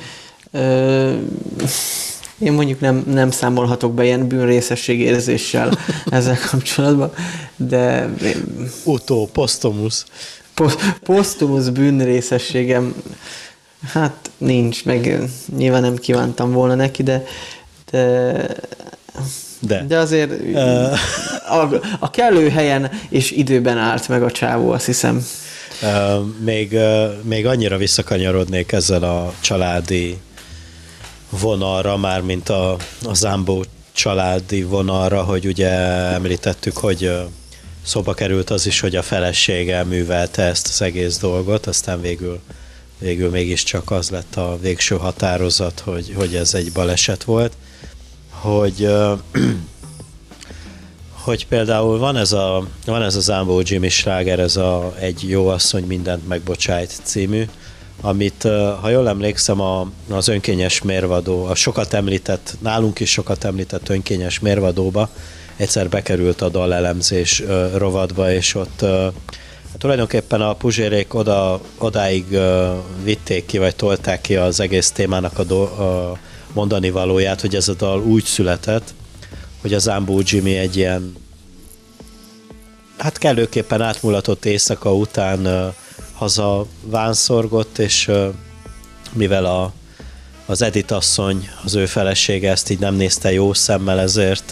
Én mondjuk nem számolhatok be ilyen bűnrészességérzéssel ezzel kapcsolatban, de... Posztumusz. Posztumusz bűnrészességem, hát nincs, meg nyilván nem kívántam volna neki, de azért a kellő helyen és időben állt meg a csávó, azt hiszem. Még annyira visszakanyarodnék ezzel a családi vonalra, mármint a Zambó családi vonalra, hogy ugye említettük, hogy szóba került az is, hogy a felesége művelte ezt az egész dolgot, aztán végül mégiscsak az lett a végső határozat, hogy ez egy baleset volt, hogy például van ez a Zambó Jimmy sláger, ez Egy jó asszony mindent megbocsájt című, amit, ha jól emlékszem, az önkényes mérvadó, a nálunk is sokat említett önkényes mérvadóba egyszer bekerült a dalelemzés rovatba, és ott tulajdonképpen a Puzsérék odáig vitték ki, vagy tolták ki az egész témának a mondani valóját, hogy ez a dal úgy született, hogy a Zambó Jimmy egy ilyen kellőképpen átmulatott éjszaka után haza vánszorgott, és mivel az Edith asszony, az ő felesége ezt így nem nézte jó szemmel, ezért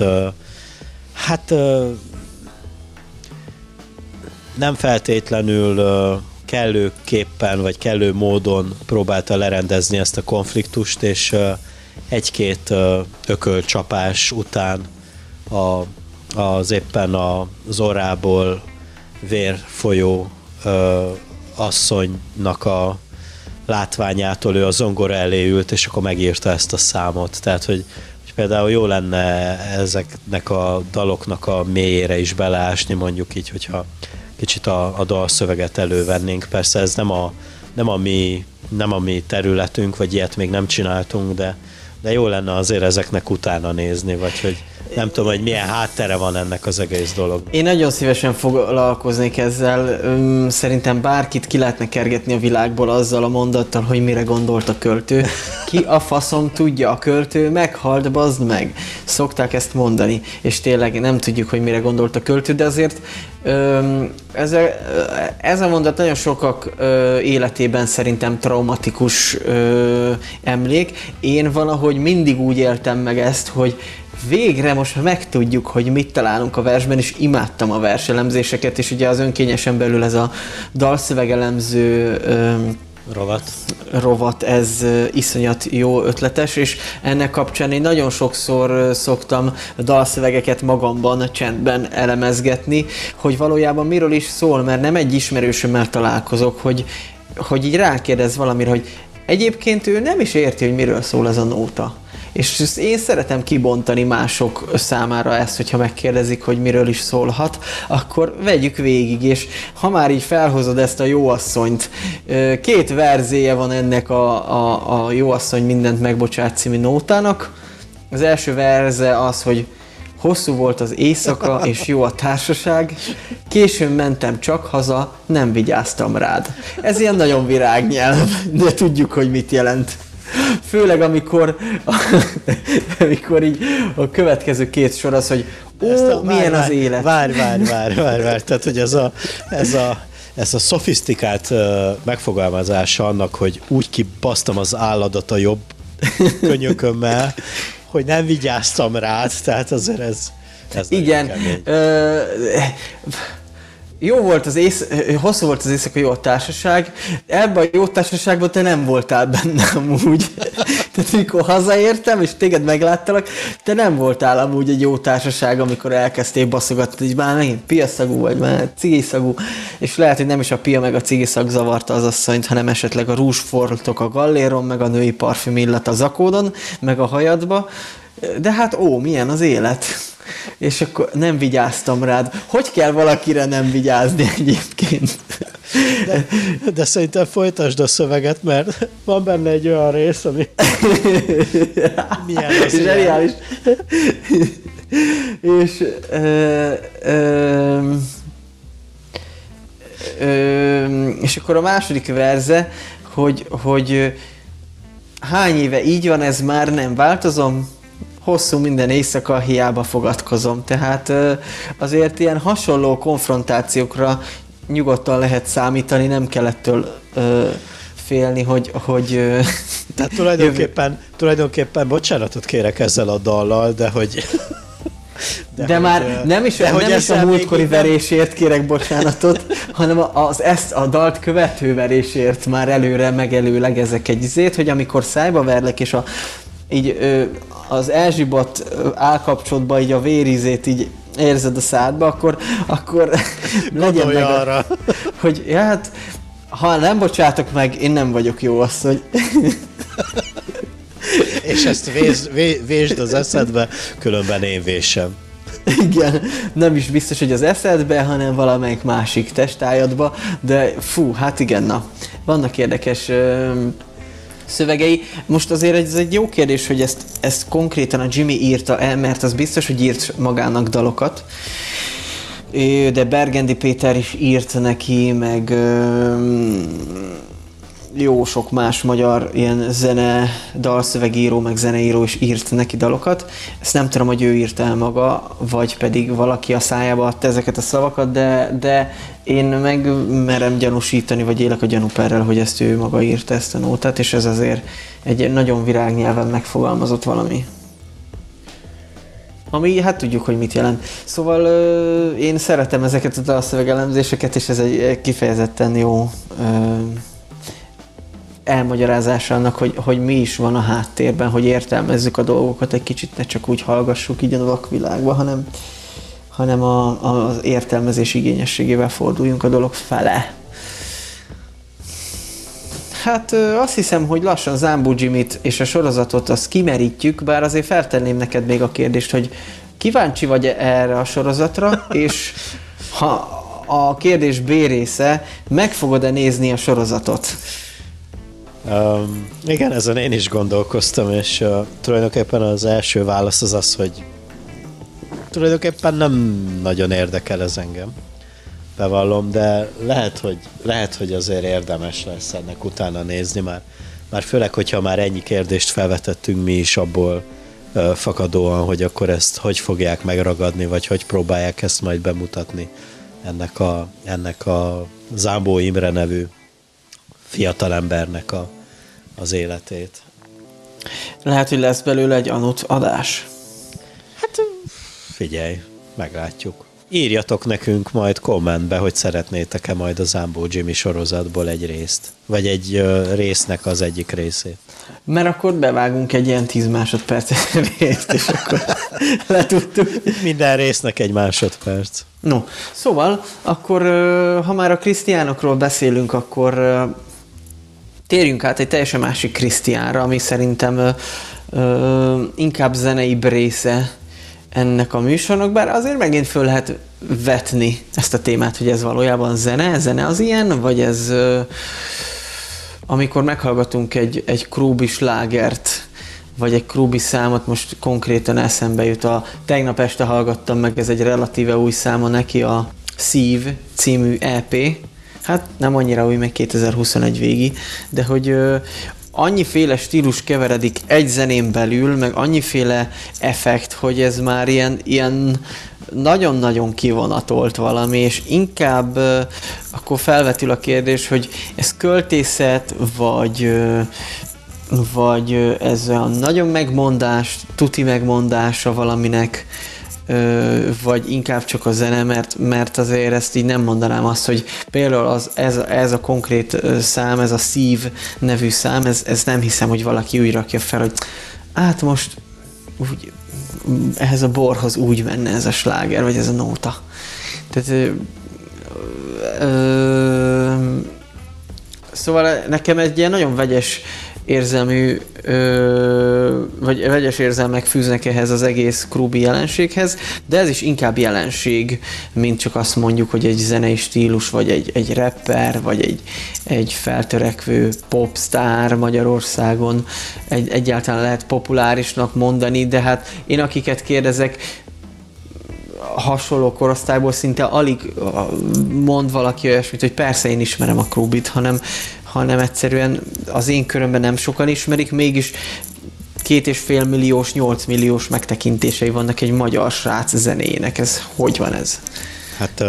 nem feltétlenül kellőképpen vagy kellő módon próbálta lerendezni ezt a konfliktust, és egy-két ökölcsapás után az éppen az orrából vérfolyó asszonynak a látványától ő a zongora elé ült, és akkor megírta ezt a számot. Tehát, hogy például jó lenne ezeknek a daloknak a mélyére is beleásni, mondjuk így, hogyha kicsit a dalszöveget elővennénk. Persze ez nem a mi területünk, vagy ilyet még nem csináltunk, de jó lenne azért ezeknek utána nézni, vagy hogy nem tudom, hogy milyen háttere van ennek az egész dolog. Én nagyon szívesen foglalkoznék ezzel. Szerintem bárkit ki lehetne kergetni a világból azzal a mondattal, hogy mire gondolt a költő. Ki a faszom tudja, a költő meghalt, bazd meg. Szokták ezt mondani, és tényleg nem tudjuk, hogy mire gondolt a költő, de azért ez a mondat nagyon sokak életében szerintem traumatikus emlék. Én valahogy mindig úgy éltem meg ezt, hogy végre most megtudjuk, hogy mit találunk a versben, és imádtam a verselemzéseket, és ugye az önkényesen belül ez a dalszövegelemző rovat, ez iszonyat jó ötletes, és ennek kapcsán én nagyon sokszor szoktam dalszövegeket magamban, csendben elemezgetni, hogy valójában miről is szól, mert nem egy ismerősömmel találkozok, hogy így rákérdez valamire, hogy egyébként ő nem is érti, hogy miről szól ez a nóta. És én szeretem kibontani mások számára ezt, hogyha megkérdezik, hogy miről is szólhat, akkor vegyük végig, és ha már így felhozod ezt a jóasszonyt, két verzéje van ennek a Jóasszony mindent megbocsát című nótának. Az első verze az, hogy hosszú volt az éjszaka, és jó a társaság, későn mentem csak haza, nem vigyáztam rád. Ez ilyen nagyon virágnyelv, de tudjuk, hogy mit jelent. Főleg, amikor így a következő két sor az, hogy milyen az élet. Várj. Tehát, hogy ez a szofisztikált megfogalmazása annak, hogy úgy kibasztam az álladat a jobb könyökömmel, hogy nem vigyáztam rád, tehát azért ez igen. Jó volt hosszú volt az éjszaka, jó a társaság. Ebben a jó társaságban te nem voltál benne amúgy. Tehát amikor hazaértem, és téged megláttalak, te nem voltál amúgy egy jó társaság, amikor elkezdtél baszogatni, hogy már megint piaszagú vagy, már cigiszagú. És lehet, hogy nem is a pia meg a cigiszag zavarta az asszonyt, hanem esetleg a rúzsfoltok a galléron, meg a női parfüm illat a zakódon, meg a hajadba. De hát milyen az élet. És akkor nem vigyáztam rád. Hogy kell valakire nem vigyázni egyébként? De szerintem folytasd a szöveget, mert van benne egy olyan rész, ami... Milyen az zseniális. És akkor a második verze, hogy hány éve így van, ez már nem változom, hosszú minden éjszaka hiába fogadkozom. Tehát azért ilyen hasonló konfrontációkra nyugodtan lehet számítani, nem kell ettől félni, hogy tehát tulajdonképpen bocsánatot kérek ezzel a dallal, de hogy... De már nem is a múltkori verésért kérek bocsánatot, hanem ezt a dalt követő verésért már előre megelőlegezek egy izét, hogy amikor szájba verlek, és így az elzsibott állkapcsolatban így a vérizét így érzed a szádba, akkor legyen meg arra. Hogy ja, hát, ha nem bocsátok meg, én nem vagyok jó asszony. És ezt vésd az eszedbe, különben én vésem. Igen, nem is biztos, hogy az eszedbe, hanem valamelyik másik testájadba, de fú, hát igen, na, vannak érdekes szövegei. Most azért ez egy jó kérdés, hogy ezt konkrétan a Jimmy írta el, mert az biztos, hogy írt magának dalokat, de Bergendi Péter is írt neki, meg jó sok más magyar ilyen dalszövegíró, meg zeneíró is írt neki dalokat. Ezt nem tudom, hogy ő írt el maga, vagy pedig valaki a szájába adta ezeket a szavakat, de én meg merem gyanúsítani, vagy élek a gyanúperrel, hogy ezt ő maga írta, ezt a nótát, és ez azért egy nagyon virágnyelven megfogalmazott valami. Ami, hát tudjuk, hogy mit jelent. Szóval én szeretem ezeket a dalszövegelemzéseket, és ez egy kifejezetten jó elmagyarázása annak, hogy mi is van a háttérben, hogy értelmezzük a dolgokat egy kicsit, ne csak úgy hallgassuk így a vakvilágba, hanem az értelmezés igényességével forduljunk a dolog fele. Hát azt hiszem, hogy lassan Zámbó Jimmyt és a sorozatot azt kimerítjük, bár azért feltenném neked még a kérdést, hogy kíváncsi vagy erre a sorozatra, és ha a kérdés B része, meg fogod-e nézni a sorozatot? Igen, ezen én is gondolkoztam, és tulajdonképpen az első válasz az, hogy tulajdonképpen nem nagyon érdekel ez engem, bevallom, de lehet, hogy azért érdemes lesz ennek utána nézni már főleg, hogyha már ennyi kérdést felvetettünk mi is abból fakadóan, hogy akkor ezt hogy fogják megragadni, vagy hogy próbálják ezt majd bemutatni ennek a Zámbó Imre nevű fiatalembernek az életét. Lehet, hogy lesz belőle egy Anut adás. Hát figyelj, meglátjuk. Írjatok nekünk majd kommentbe, hogy szeretnétek-e majd a Zámbó Jimmy sorozatból egy részt. Vagy egy résznek az egyik részét. Mert akkor bevágunk egy ilyen 10 másodperces részt, és akkor letudtuk. Minden résznek egy másodperc. No, szóval, akkor ha már a Krisztiánokról beszélünk, akkor térjünk át egy teljesen másik Krisztiánra, ami szerintem inkább zeneibb része ennek a műsornak, bár azért megint föl lehet vetni ezt a témát, hogy ez valójában zene az ilyen, vagy ez amikor meghallgatunk egy Krúbi slágert, vagy egy Krúbi számot, most konkrétan eszembe jut, tegnap este hallgattam meg, ez egy relatíve új száma neki, a Szív című EP, hát nem annyira új, meg 2021 végi, de hogy annyiféle stílus keveredik egy zenén belül, meg annyiféle effekt, hogy ez már ilyen nagyon-nagyon kivonatolt valami, és inkább akkor felvetül a kérdés, hogy ez költészet, vagy ez olyan nagyon megmondás, tuti megmondása valaminek, vagy inkább csak a zene, mert azért ezt így nem mondanám azt, hogy például ez a konkrét szám, ez a Szív nevű szám, ez nem hiszem, hogy valaki úgy rakja fel, hogy hát most úgy, ehhez a borhoz úgy menne ez a sláger, vagy ez a nóta. Tehát szóval nekem egy ilyen nagyon vegyes érzelmű vagy vegyes érzelmek fűznek ehhez az egész Krúbi jelenséghez, de ez is inkább jelenség, mint csak azt mondjuk, hogy egy zenei stílus, vagy egy rapper, vagy egy feltörekvő popstar Magyarországon egyáltalán lehet populárisnak mondani, de hát én akiket kérdezek, hasonló korosztályból szinte alig mond valaki olyasmit, hogy persze én ismerem a Krúbit, hanem egyszerűen az én körömben nem sokan ismerik, mégis 2,5 milliós, 8 milliós megtekintései vannak egy magyar srác zenéjének. Ez hogy van ez? Hát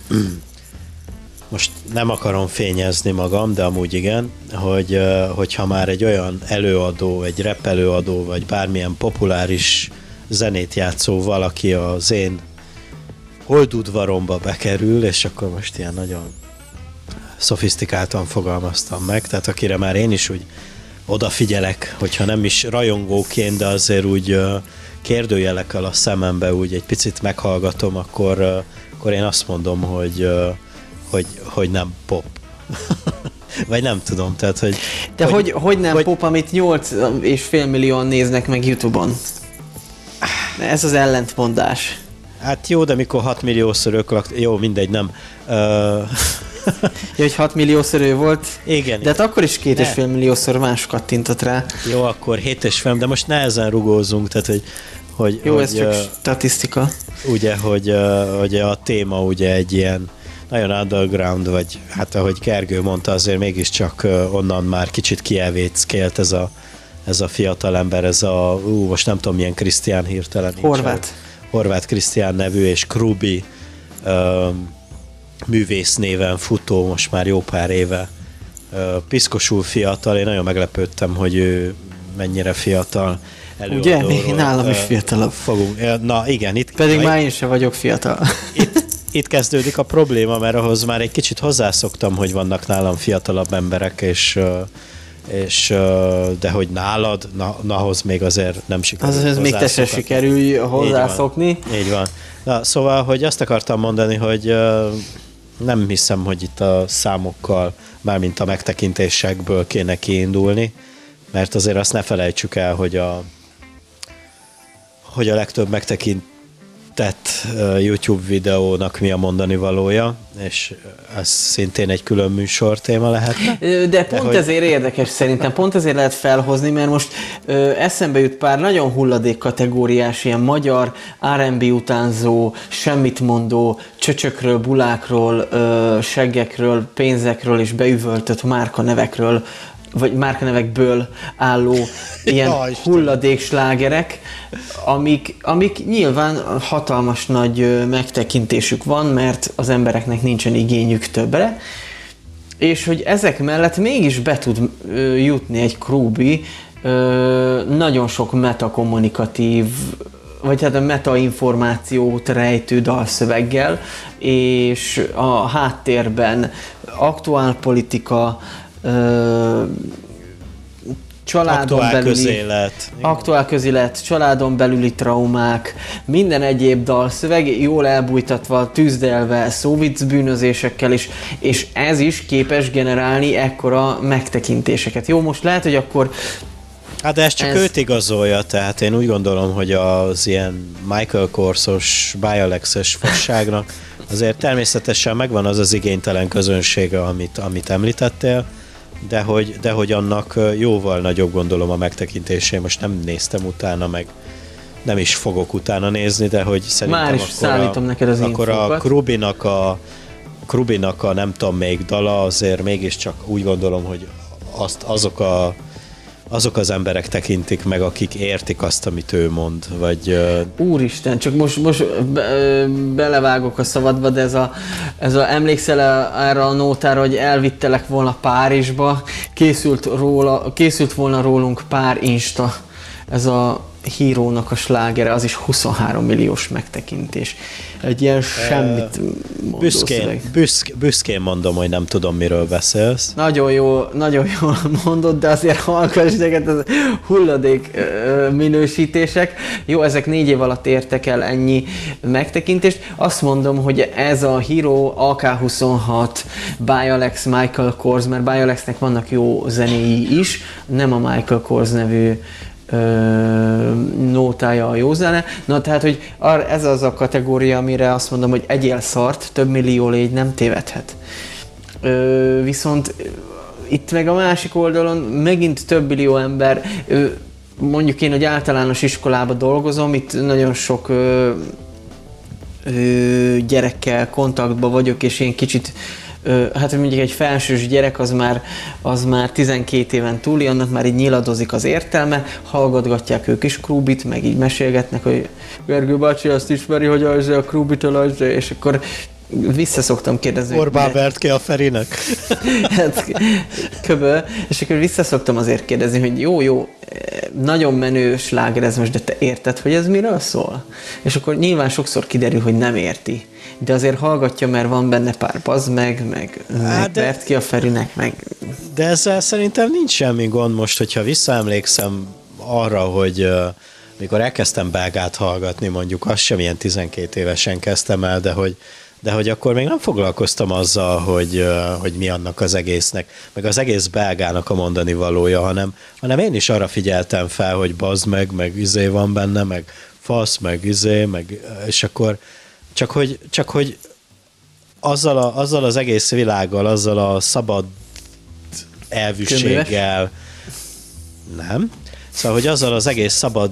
most nem akarom fényezni magam, de amúgy igen, hogyha már egy olyan előadó, egy rap előadó, vagy bármilyen populáris zenét játszó valaki az én holdudvaromba bekerül, és akkor most ilyen nagyon szofisztikáltan fogalmaztam meg, tehát akire már én is úgy odafigyelek, hogyha nem is rajongóként, de azért úgy kérdőjelekkel a szemembe úgy egy picit meghallgatom, akkor én azt mondom, hogy nem pop. Vagy nem tudom, tehát hogy... De hogy nem pop, amit 8,5 millióan néznek meg YouTube-on? Ez az ellentmondás. Hát jó, de mikor 6 milliószor jó, mindegy, nem. Hogy 6 milliószor ő volt? Igen. De hát akkor is 2,5 milliószor más kattintott rá. Jó, akkor 7,5, de most nehezen rugózunk, tehát hogy jó, hogy, ez csak statisztika. Ugye, hogy a téma ugye egy ilyen nagyon underground, vagy hát ahogy Gergő mondta, azért mégiscsak onnan már kicsit kielvéckélt ez a fiatalember, most nem tudom milyen Krisztián hirtelen. Horváth Krisztián nevű, és Krúbi művész néven futó, most már jó pár éve. Piszkosul fiatal, én nagyon meglepődtem, hogy ő mennyire fiatal előadóról. Ugye? Én nálam is fiatalabb. Na igen. Pedig már én sem vagyok fiatal. Itt kezdődik a probléma, mert ahhoz már egy kicsit hozzászoktam, hogy vannak nálam fiatalabb emberek, és de hogy nálad, ahhoz még azért nem sikerül. Az még te se sikerülj hozzászokni. Így van. Na, szóval, hogy azt akartam mondani, hogy nem hiszem, hogy itt a számokkal, mármint a megtekintésekből kéne kiindulni, mert azért azt ne felejtsük el, hogy a legtöbb megtekintett YouTube videónak mi a mondani valója, és ez szintén egy külön műsor téma lehetne. De pont ezért érdekes szerintem, pont ezért lehet felhozni, mert most eszembe jut pár nagyon hulladék kategóriás, ilyen magyar R&B utánzó, semmit mondó, csöcsökről, bulákról, seggekről, pénzekről és beüvöltött márkanevekről, vagy márkanevekből álló ilyen hulladék slágerek, amik nyilván hatalmas nagy megtekintésük van, mert az embereknek nincsen igényük többre, és hogy ezek mellett mégis be tud jutni egy Krúbi nagyon sok metakommunikatív, vagy hát a metainformációt rejtő dalszöveggel, és a háttérben aktuálpolitika, aktuál közélet, családon belüli traumák, minden egyéb dalszöveg, jól elbújtatva, tűzdelve szóviccbűnözésekkel is, és ez is képes generálni ekkora megtekintéseket. Jó, most lehet, hogy akkor hát de ez csak őt igazolja, tehát én úgy gondolom, hogy az ilyen Michael Korsos, Bialex-es fasságnak azért természetesen megvan az igénytelen közönsége, amit említettél, de hogy annak jóval nagyobb gondolom a megtekintésé. Most nem néztem utána, meg nem is fogok utána nézni, de hogy szerintem már is szállítom neked az akkor a Krúbinak a nem tudom még dala, azért mégiscsak úgy gondolom, hogy azok az emberek tekintik meg, akik értik azt, amit ő mond, vagy... Úristen, csak most belevágok a szabadba, de ez a emlékszel erre a nótára, hogy elvittelek volna Párizsba, készült volna rólunk pár Insta, ez a Hírónak a slágere, az is 23 milliós megtekintés. Egy ilyen semmit mondó szöveg. Büszkén mondom, hogy nem tudom, miről beszélsz. Nagyon jól mondod, de azért hallgass neked az hulladék minősítések. Jó, ezek 4 év alatt értek el ennyi megtekintést. Azt mondom, hogy ez a Hero, AK26, Bialex, Michael Kors, mert Bialexnek vannak jó zenéi is, nem a Michael Kors nevű nótája a jó zene. Na tehát, hogy ez az a kategória, amire azt mondom, hogy egyél szart, több millió légy nem tévedhet. Viszont itt meg a másik oldalon megint több millió ember, mondjuk én, hogy általános iskolában dolgozom, itt nagyon sok gyerekkel kontaktban vagyok, és én kicsit, hát mondjuk egy felsős gyerek az már 12 éven túli, annak már így nyiladozik az értelme, hallgatgatják ők is Krúbit, meg így mesélgetnek, hogy Gergő bácsi azt ismeri, hogy a Krúbitől, és akkor visszaszoktam kérdezni. Orbán vert ki a Ferinek. Hát, és akkor visszaszoktam azért kérdezni, hogy jó, nagyon menő sláger ez most, de te érted, hogy ez miről szól? És akkor nyilván sokszor kiderül, hogy nem érti. De azért hallgatja, mert van benne pár bazd meg vert ki a Ferinek, meg... De ezzel szerintem nincs semmi gond most, hogyha visszaemlékszem arra, hogy mikor elkezdtem belgát hallgatni, mondjuk azt sem ilyen 12 évesen kezdtem el, de hogy akkor még nem foglalkoztam azzal, hogy mi annak az egésznek, meg az egész belgának a mondani valója, hanem én is arra figyeltem fel, hogy bazd meg izé van benne, meg fasz, meg izé, meg, és akkor csak hogy azzal az egész világgal, azzal a szabad elvűséggel, nem? Szóval, hogy azzal az egész szabad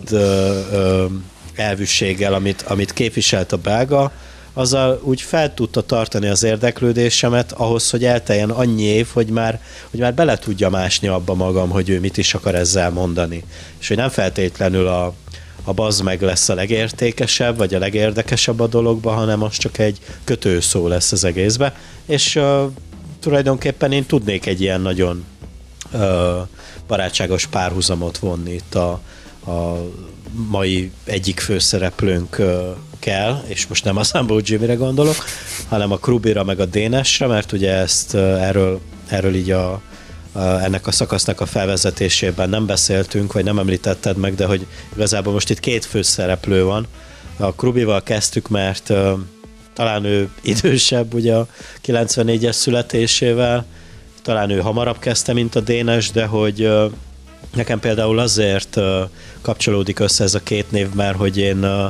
elvűséggel, amit képviselt a belga, azzal úgy fel tudta tartani az érdeklődésemet ahhoz, hogy elteljen annyi év, hogy már bele tudja másni abba magam, hogy ő mit is akar ezzel mondani. És hogy nem feltétlenül a bazd meg lesz a legértékesebb, vagy a legérdekesebb a dologban, hanem az csak egy kötőszó lesz az egészbe. És tulajdonképpen én tudnék egy ilyen nagyon barátságos párhuzamot vonni itt a mai egyik főszereplőnk kell, és most nem a Sambó Jimmy-re gondolok, hanem a Krúbira meg a Dénesre, mert ugye ezt erről így ennek a szakasznak a felvezetésében nem beszéltünk, vagy nem említetted meg, de hogy igazából most itt két főszereplő van. A Krúbival kezdtük, mert talán ő idősebb, ugye a 94-es születésével, talán ő hamarabb kezdte, mint a Dénes, de hogy nekem például azért kapcsolódik össze ez a két név, mert hogy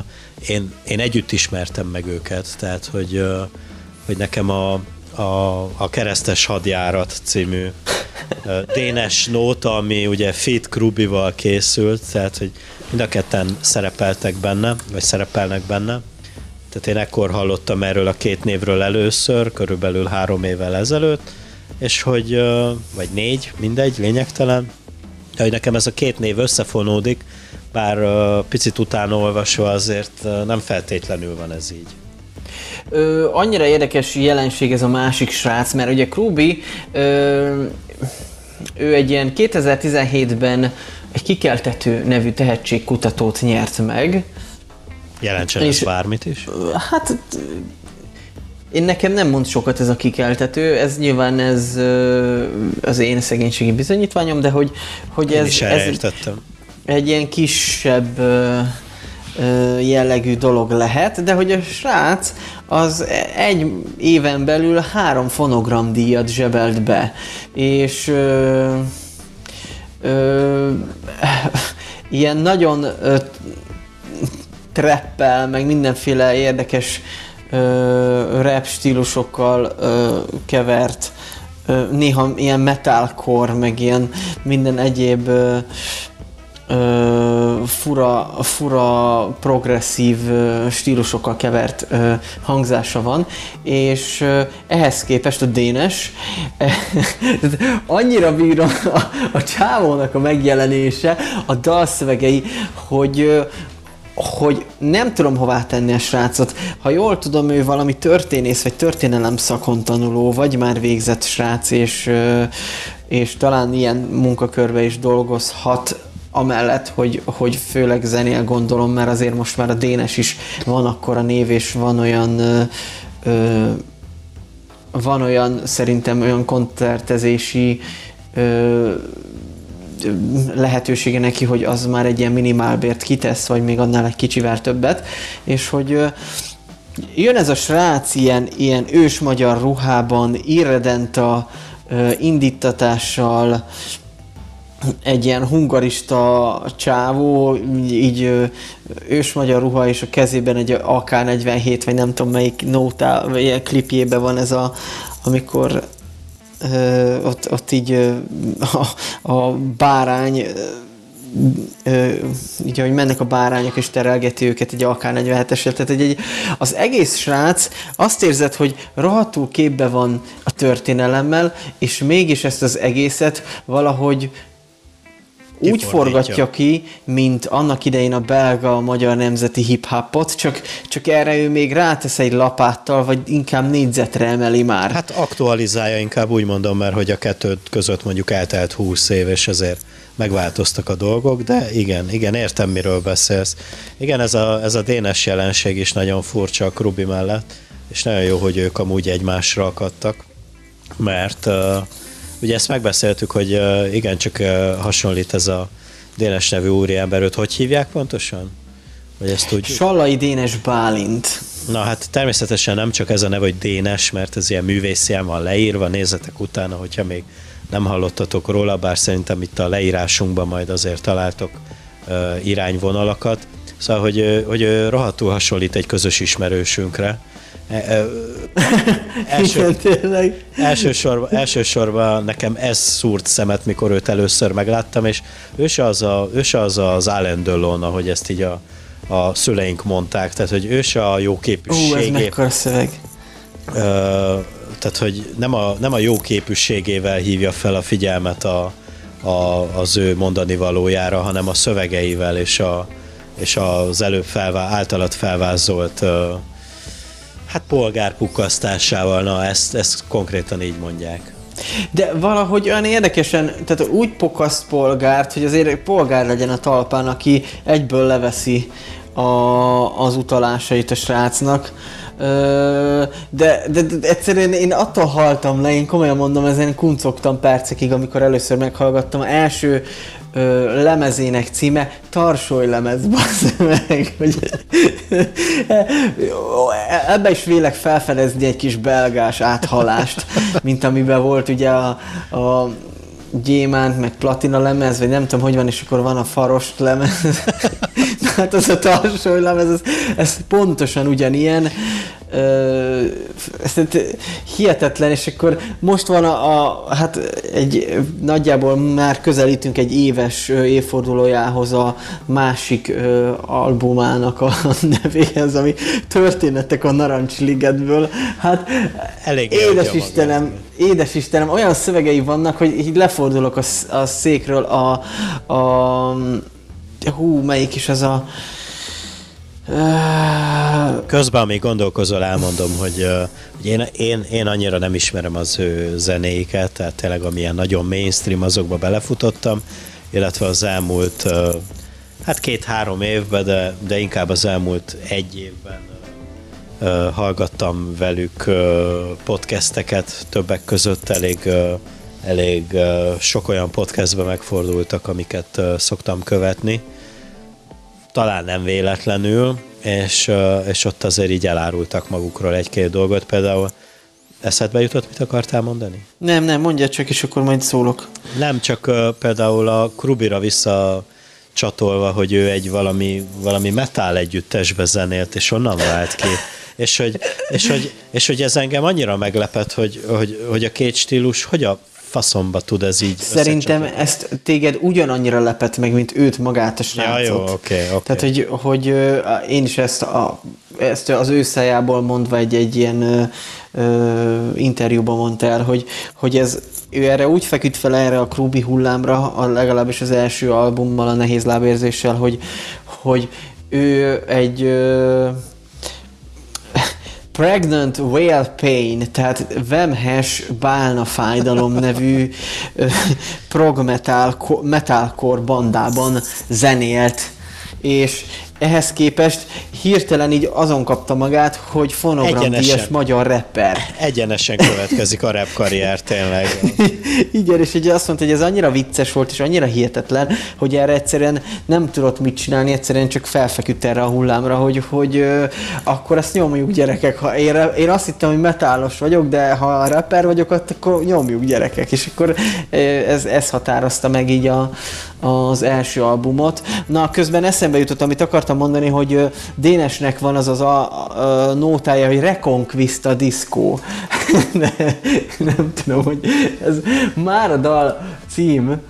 én együtt ismertem meg őket, tehát hogy nekem a Keresztes hadjárat című Dénes nóta, ami ugye Fit Krúbival készült, tehát hogy mind a ketten szerepeltek benne, vagy szerepelnek benne. Tehát én ekkor hallottam erről a két névről először, körülbelül 3 évvel ezelőtt, és hogy, vagy 4, mindegy, lényegtelen, de hogy nekem ez a két név összefonódik, bár picit utána olvasva azért nem feltétlenül van ez így. Annyira érdekes jelenség ez a másik srác, mert ugye Krúbi, ő egy ilyen 2017-ben egy Kikeltető nevű tehetségkutatót nyert meg. Jelentsen ez bármit is? Hát nekem nem mond sokat ez a Kikeltető, ez nyilván ez az én szegénységi bizonyítványom, de hogy ez egy ilyen kisebb jellegű dolog lehet, de hogy a srác az egy éven belül 3 fonogramdíjat zsebelt be, és ilyen nagyon trappel, meg mindenféle érdekes rap stílusokkal kevert, néha ilyen metalcore, meg ilyen minden egyéb fura progresszív stílusokkal kevert hangzása van, és ehhez képest a Dénes annyira bírom a csávónak a megjelenése, a dalszövegei, hogy nem tudom hová tenni a srácot. Ha jól tudom, ő valami történész, vagy történelem szakon tanuló, vagy már végzett srác, és talán ilyen munkakörbe is dolgozhat, amellett, hogy főleg zenél, gondolom, mert azért most már a Dénes is van akkora név, és van olyan szerintem olyan koncertezési lehetősége neki, hogy az már egy ilyen minimálbért kitesz, vagy még annál egy kicsivel többet, és hogy jön ez a srác ilyen ős magyar ruhában, irredenta indítatással, egy ilyen hungarista csávó, így ősmagyar ruha, és a kezében egy AK-47, vagy nem tudom melyik nótá, vagy ilyen klipjében van ez amikor ott így a bárány, így ahogy mennek a bárányok, és terelgeti őket egy AK-47-esel. Tehát az egész srác azt érzed, hogy rohadtul képbe van a történelemmel, és mégis ezt az egészet valahogy úgy forgatja ki, mint annak idején a belga, magyar nemzeti hip-hopot, csak erre ő még rátesz egy lapáttal, vagy inkább négyzetre emeli már. Hát aktualizálja, inkább úgy mondom, mert hogy a kettő között mondjuk eltelt 20 év, és ezért megváltoztak a dolgok, de igen, értem, miről beszélsz. Igen, ez a dénes jelenség is nagyon furcsa a Krubi mellett, és nagyon jó, hogy ők amúgy egymásra akadtak, mert ugye ezt megbeszéltük, hogy igencsak hasonlít ez a Dénes nevű úriember, őt hogy hívják pontosan? Vagy ezt úgy... Sallai Dénes Bálint. Na hát természetesen nem csak ez a neve, hogy Dénes, mert ez ilyen művészián van leírva, nézzetek utána, hogyha még nem hallottatok róla, bár szerintem itt a leírásunkban majd azért találtok irányvonalakat. Szóval, hogy rohadtul hasonlít egy közös ismerősünkre. Elsősorban nekem ez szúrt szemet, mikor őt először megláttam, és ő se az Alain Delon, ahogy ezt így a szüleink mondták, tehát hogy ő se a jó képűségé. Ez mekkora szöveg. Tehát, hogy nem a jó képűségével hívja fel a figyelmet az ő mondani valójára, hanem a szövegeivel és az előbb általad felvázolt hát polgárpukkasztásával, na ezt konkrétan így mondják. De valahogy olyan érdekesen, tehát úgy pokaszt polgárt, hogy azért polgár legyen a talpán, aki egyből leveszi az utalásait a srácnak. De egyszerűen én attól haltam le, én komolyan mondom, ezen kuncogtam percekig, amikor először meghallgattam. Első lemezének címe Tarsoly lemez, bassz meg, hogy ebbe is vélek felfedezni egy kis belgás áthalást, mint amiben volt ugye a gyémánt, meg platina lemez, vagy nem tudom, hogy van, és akkor van a faros lemez. Hát az a Tarsoly lemez, ez pontosan ugyanilyen. Ez hihetetlen, és akkor most van hát nagyjából már közelítünk egy éves évfordulójához a másik albumának a nevéhez, ami Történetek a Narancsligetből. Hát elég édes Istenem, olyan szövegei vannak, hogy így lefordulok a székről melyik is az a... Közben, amíg gondolkozol, elmondom, hogy én annyira nem ismerem az ő zenéiket, tehát tényleg amilyen nagyon mainstream, azokba belefutottam, illetve az elmúlt 2-3 évben, de inkább az elmúlt 1 évben hallgattam velük podcasteket, többek között elég sok olyan podcastben megfordultak, amiket szoktam követni. Talán nem véletlenül, és ott azért így elárultak magukról 1-2 dolgot. Például eszedbe jutott, mit akartál mondani? Nem, mondjad csak, és akkor majd szólok. Nem, csak például a Krubira visszacsatolva, hogy ő egy valami metal együttesbe zenélt, és onnan vált ki. És hogy ez engem annyira meglepett, hogy a két stílus hogy a faszomba tud ez így Szerintem ezt téged ugyanannyira lepett meg, mint őt magát a srácot. Ja, jó, oké. Tehát, hogy én is ezt az ő szájából mondva egy ilyen interjúban mondta el, hogy ő erre úgy feküdt fel erre a Krubi hullámra, legalábbis az első albummal, a Nehéz lábérzéssel, hogy ő egy Pregnant Whale Pain, tehát vemhes bálna fájdalom nevű prog metalcore bandában zenélt, és ehhez képest hirtelen így azon kapta magát, hogy fonogramdíjas magyar rapper. Egyenesen következik a rap karrier, tényleg. Igen, és ugye azt mondta, hogy ez annyira vicces volt, és annyira hihetetlen, hogy erre egyszerűen nem tudott mit csinálni, egyszerűen csak felfeküdt erre a hullámra, hogy akkor ezt nyomjuk, gyerekek. Ha én azt hittem, hogy metálos vagyok, de ha rapper vagyok, akkor nyomjuk, gyerekek. És akkor ez határozta meg így az első albumot. Na, közben eszembe jutott, amit akartam mondani, hogy Dénesnek van az a nótája, hogy Reconquista Disco. Nem tudom, hogy ez már a dal cím.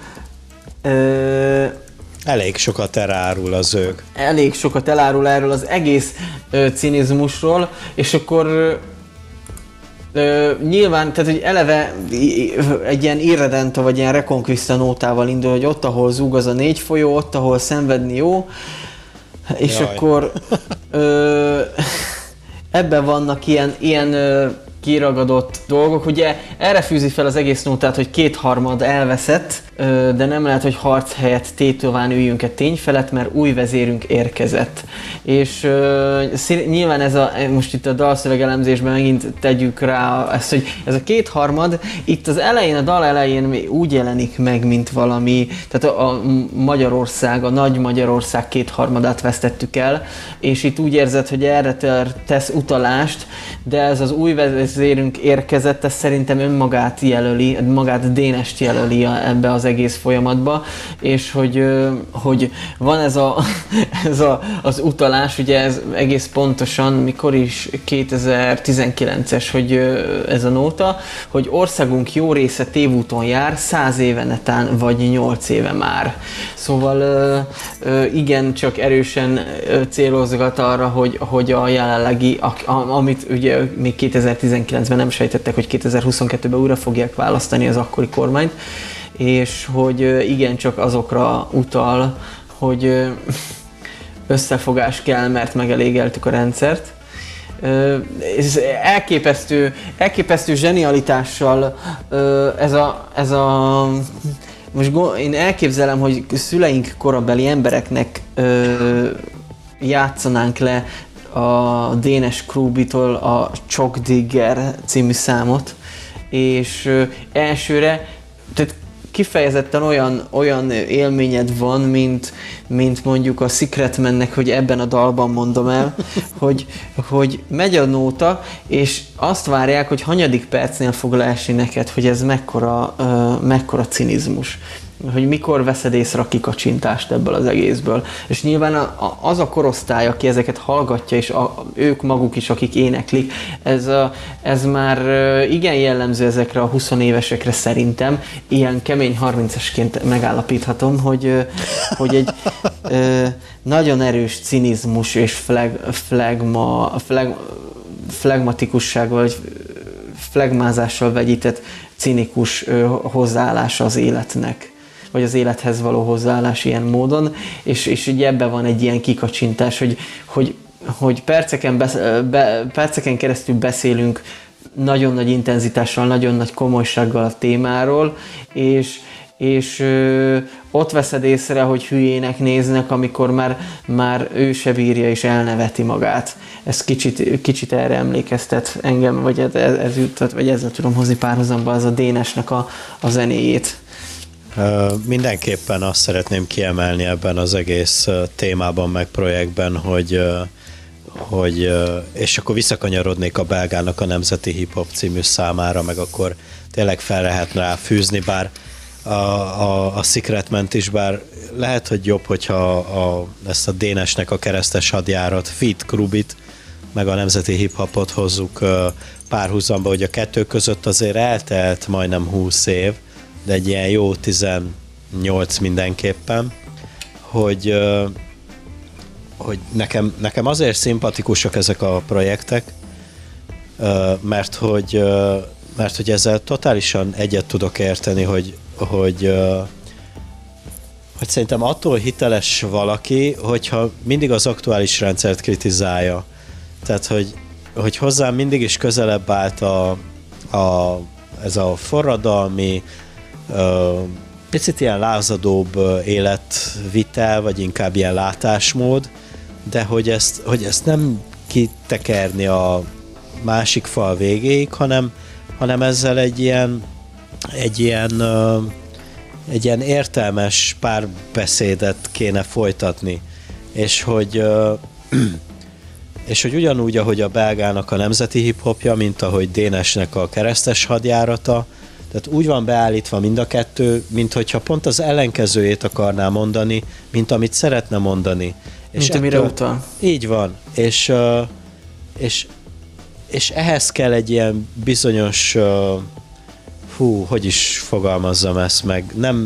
Elég sokat elárul az ők. Elég sokat elárul erről az egész cinizmusról, és akkor nyilván, tehát hogy eleve egy ilyen irredento, vagy ilyen Reconquista nótával indul, hogy ott, ahol zúg az a 4 folyó, ott, ahol szenvedni jó, és jaj. Akkor ebben vannak ilyen kiragadott dolgok. Ugye erre fűzi fel az egész nótát, hogy 2/3 elveszett, de nem lehet, hogy harc helyett tétován üljünk tény felett, mert új vezérünk érkezett. És nyilván most itt a dalszövegelemzésben megint tegyük rá ezt, hogy ez a 2/3 itt az elején, a dal elején úgy jelenik meg, mint valami, tehát a Magyarország, a nagy Magyarország 2/3 vesztettük el, és itt úgy érzed, hogy erre tesz utalást, de ez az új vezérünk érkezett, ez szerintem önmagát jelöli, magát Dénest jelöli ebbe az egész folyamatba, és hogy van az utalás, ugye ez egész pontosan, mikor is 2019-es, hogy ez a nóta, hogy országunk jó része tévúton jár, 100 éve netán, vagy 8 éve már. Szóval igen, csak erősen célozgat arra, hogy a jelenlegi, amit ugye még 2019-ben nem sejtettek, hogy 2022-ben újra fogják választani az akkori kormányt, és hogy igen, csak azokra utal, hogy összefogás kell, mert megelégeltük a rendszert. Ez elképesztő zsenialitással most én elképzelem, hogy szüleink korabeli embereknek játszanánk le a Dénes Krúbitól a Chalk Digger című számot, és elsőre, tehát kifejezetten olyan élményed van, mint mondjuk a Secret Man-nek, hogy ebben a dalban mondom el, hogy megy a nóta, és azt várják, hogy hanyadik percnél fog leesni neked, hogy ez mekkora cinizmus. Hogy mikor veszed észre a kikacsintást ebből az egészből. És nyilván az a korosztály, aki ezeket hallgatja, és ők maguk is, akik éneklik, ez már igen jellemző ezekre a 20 évesekre szerintem. Ilyen kemény 30-esként megállapíthatom, hogy egy nagyon erős cinizmus és flegmatikussággal, vagy flegmázással vegyített cinikus hozzáállása az életnek, vagy az élethez való hozzáállás ilyen módon, és ugye ebben van egy ilyen kikacsintás, hogy perceken keresztül beszélünk nagyon nagy intenzitással, nagyon nagy komolysággal a témáról, és ott veszed észre, hogy hülyének néznek, amikor már ő se bírja és elneveti magát. Ez kicsit erre emlékeztet engem, vagy ez jutott, vagy ezzel tudom hozni párhuzamba az a Dénesnek a zenéjét. Mindenképpen azt szeretném kiemelni ebben az egész témában, meg projektben, hogy és akkor visszakanyarodnék a Belgának a Nemzeti Hip Hop című számára, meg akkor tényleg fel lehetne rá fűzni, bár a Secret Man-t is, bár lehet, hogy jobb, hogyha ezt a Dénesnek a keresztes hadjárat, Feat Krúbit, meg a Nemzeti Hip Hopot hozzuk párhuzamba, hogy a kettő között azért eltelt majdnem 20 év, de egy ilyen jó 18 mindenképpen, hogy nekem azért szimpatikusak ezek a projektek, mert hogy ezzel totálisan egyet tudok érteni, hogy szerintem attól hiteles valaki, hogyha mindig az aktuális rendszert kritizálja. Tehát, hogy hozzám mindig is közelebb állt ez a forradalmi, picit ilyen lázadóbb életvitel, vagy inkább ilyen látásmód, de hogy ezt nem kitekerni a másik fal végéig, hanem ezzel egy ilyen egy ilyen értelmes párbeszédet kéne folytatni, és hogy ugyanúgy, ahogy a belgának a nemzeti hip-hopja, mint ahogy Dénesnek a keresztes hadjárata, tehát úgy van beállítva mind a kettő, mint hogyha pont az ellenkezőjét akarná mondani, mint amit szeretne mondani. Mint amire utal. Így van. És ehhez kell egy ilyen bizonyos, hogy is fogalmazzam ezt meg,